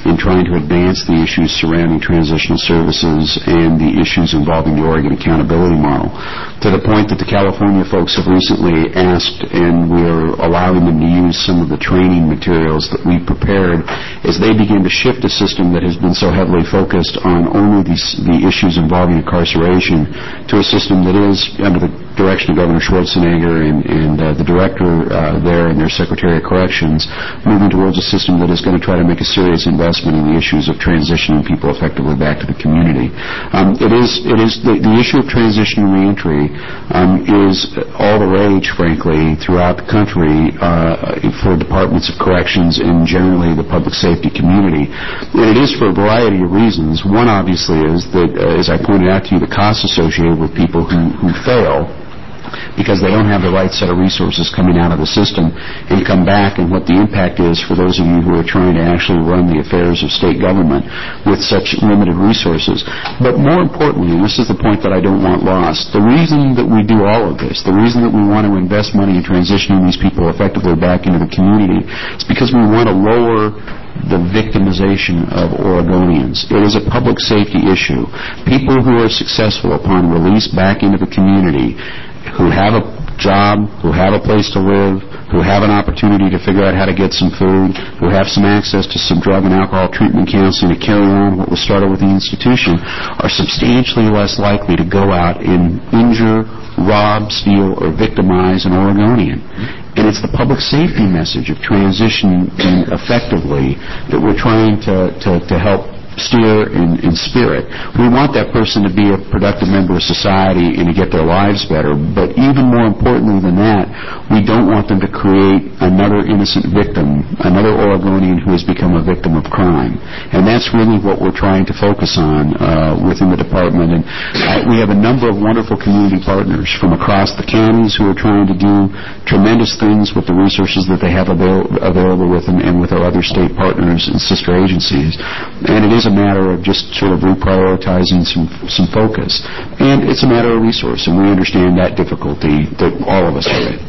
in trying to advance the issues surrounding transitional services and the issues involving the Oregon Accountability Model, to the point that the California folks have recently asked, and we're allowing them to use some of the training materials that we prepared as they begin to shift a system that has been so heavily focused on only these, the issues involving incarceration to a system that is under the direction of Governor Schwarzenegger and, and uh, the director uh, there and their Secretary of Corrections, moving towards a system that is going to try to make a serious investment in the issues of transitioning people effectively back to the community. Um, it is, it is the, the issue of transition and reentry um, is all the rage, frankly, throughout the country uh, for departments of corrections and generally the public safety community. And it is for a variety of reasons. One, obviously, is that, uh, as I pointed out to you, the costs associated with people who, who fail because they don't have the right set of resources coming out of the system and come back, and what the impact is for those of you who are trying to actually run the affairs of state government with such limited resources. But more importantly, and this is the point that I don't want lost, the reason that we do all of this, the reason that we want to invest money in transitioning these people effectively back into the community is because we want to lower the victimization of Oregonians. It is a public safety issue. People who are successful upon release back into the community, who have a job, who have a place to live, who have an opportunity to figure out how to get some food, who have some access to some drug and alcohol treatment counseling to carry on what was started with the institution, are substantially less likely to go out and injure, rob, steal, or victimize an Oregonian. And it's the public safety message of transitioning effectively that we're trying to, to, to help steer and, and spirit. We want that person to be a productive member of society and to get their lives better, but even more importantly than that, we don't want them to create another innocent victim, another Oregonian who has become a victim of crime. And that's really what we're trying to focus on uh, within the department. And uh, we have a number of wonderful community partners from across the counties who are trying to do tremendous things with the resources that they have avail- available with them and with our other state partners and sister agencies. And it is a matter of just sort of reprioritizing some some focus. And it's a matter of resource, and we understand that difficulty that all of us are in.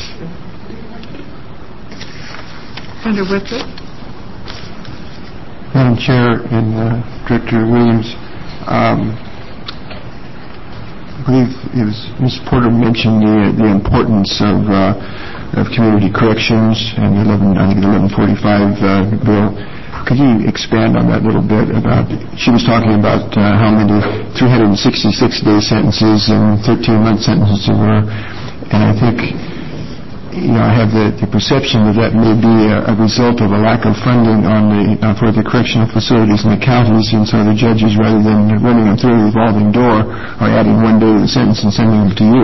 Senator Whitford. Madam Chair and uh, Director Williams, um, I believe it was Miz Porter mentioned the, the importance of, uh, of community corrections and the eleven, I think the eleven forty-five uh, bill. Could you expand on that a little bit about, she was talking about uh, how many three hundred sixty-six day sentences and thirteen month sentences there were, and I think, you know, I have the, the perception that that may be a, a result of a lack of funding on the, uh, for the correctional facilities in the counties, and so the judges, rather than running them through a revolving door, are adding one day to the sentence and sending them to you.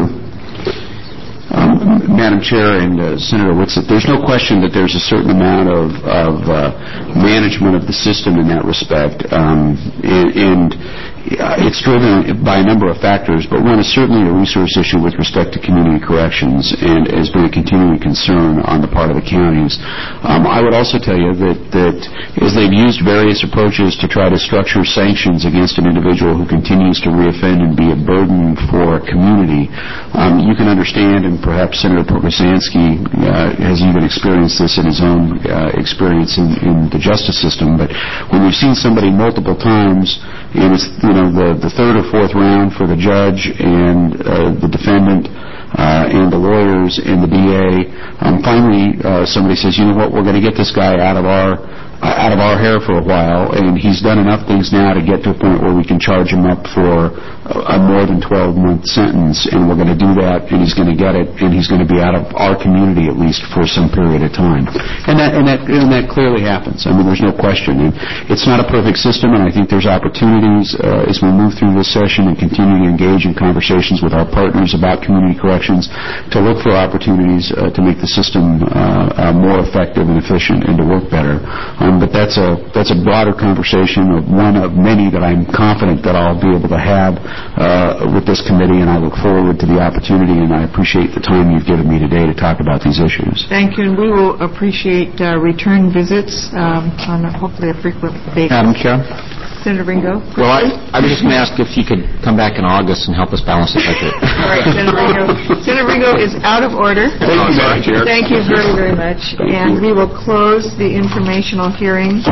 Um, Madam Chair and uh, Senator Whitsitt, there's no question that there's a certain amount of, of uh, management of the system in that respect, um, and, and uh, it's driven by a number of factors, but one is certainly a resource issue with respect to community corrections and has been a continuing concern on the part of the counties. Um, I would also tell you that, that as they've used various approaches to try to structure sanctions against an individual who continues to reoffend and be a burden for a community, um, you can understand, and perhaps Senator Pogosansky uh, has even experienced this in his own uh, experience in, in the justice system, but when you've seen somebody multiple times, and it's, you know, the, the third or fourth round for the judge and uh, the defendant uh, and the lawyers and the D A, um, finally uh, somebody says, you know what, we're going to get this guy out of our out of our hair for a while, and he's done enough things now to get to a point where we can charge him up for a, a more than twelve month sentence, and we're going to do that, and he's going to get it, and he's going to be out of our community at least for some period of time. And that and that and that clearly happens. I mean, there's no question. And it's not a perfect system, and I think there's opportunities uh, as we move through this session and continue to engage in conversations with our partners about community corrections to look for opportunities uh, to make the system uh, uh, more effective and efficient and to work better. Um, but that's a that's a broader conversation, of one of many that I'm confident that I'll be able to have uh, with this committee, and I look forward to the opportunity, and I appreciate the time you've given me today to talk about these issues. Thank you, and we will appreciate uh, return visits um, on a, hopefully a frequent basis. Madam Chair? Senator Ringo? Well, I, I was just going to ask if you could come back in August and help us balance the budget. All right, Senator Ringo. Senator Ringo is out of order. Thank you, Madam Chair. Thank you very, very much. Thank and you. we will close the informational hearing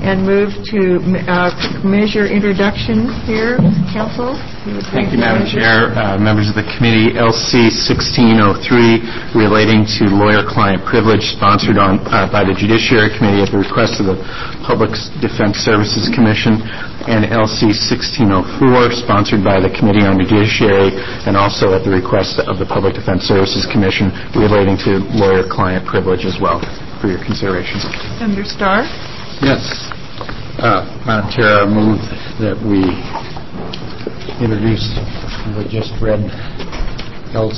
and move to uh, measure introduction here, Council. Thank you, Madam Chair. Uh, members of the committee, L C sixteen oh three relating to lawyer-client privilege, sponsored on uh, by the Judiciary Committee at the request of the Public Defense Services Commission, and L C sixteen oh four, sponsored by the Committee on Judiciary and also at the request of the Public Defense Services Commission, relating to lawyer-client privilege as well, for your consideration. Senator Starr? Yes. Uh, Madam Chair, I move that we introduce the just read L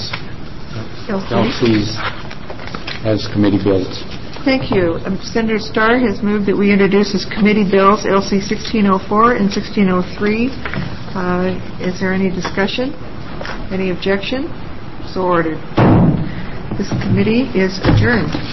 Cs as committee bills. Thank you. Um, Senator Starr has moved that we introduce as committee bills L C sixteen oh four and sixteen oh three. Uh, is there any discussion? Any objection? So ordered. This committee is adjourned.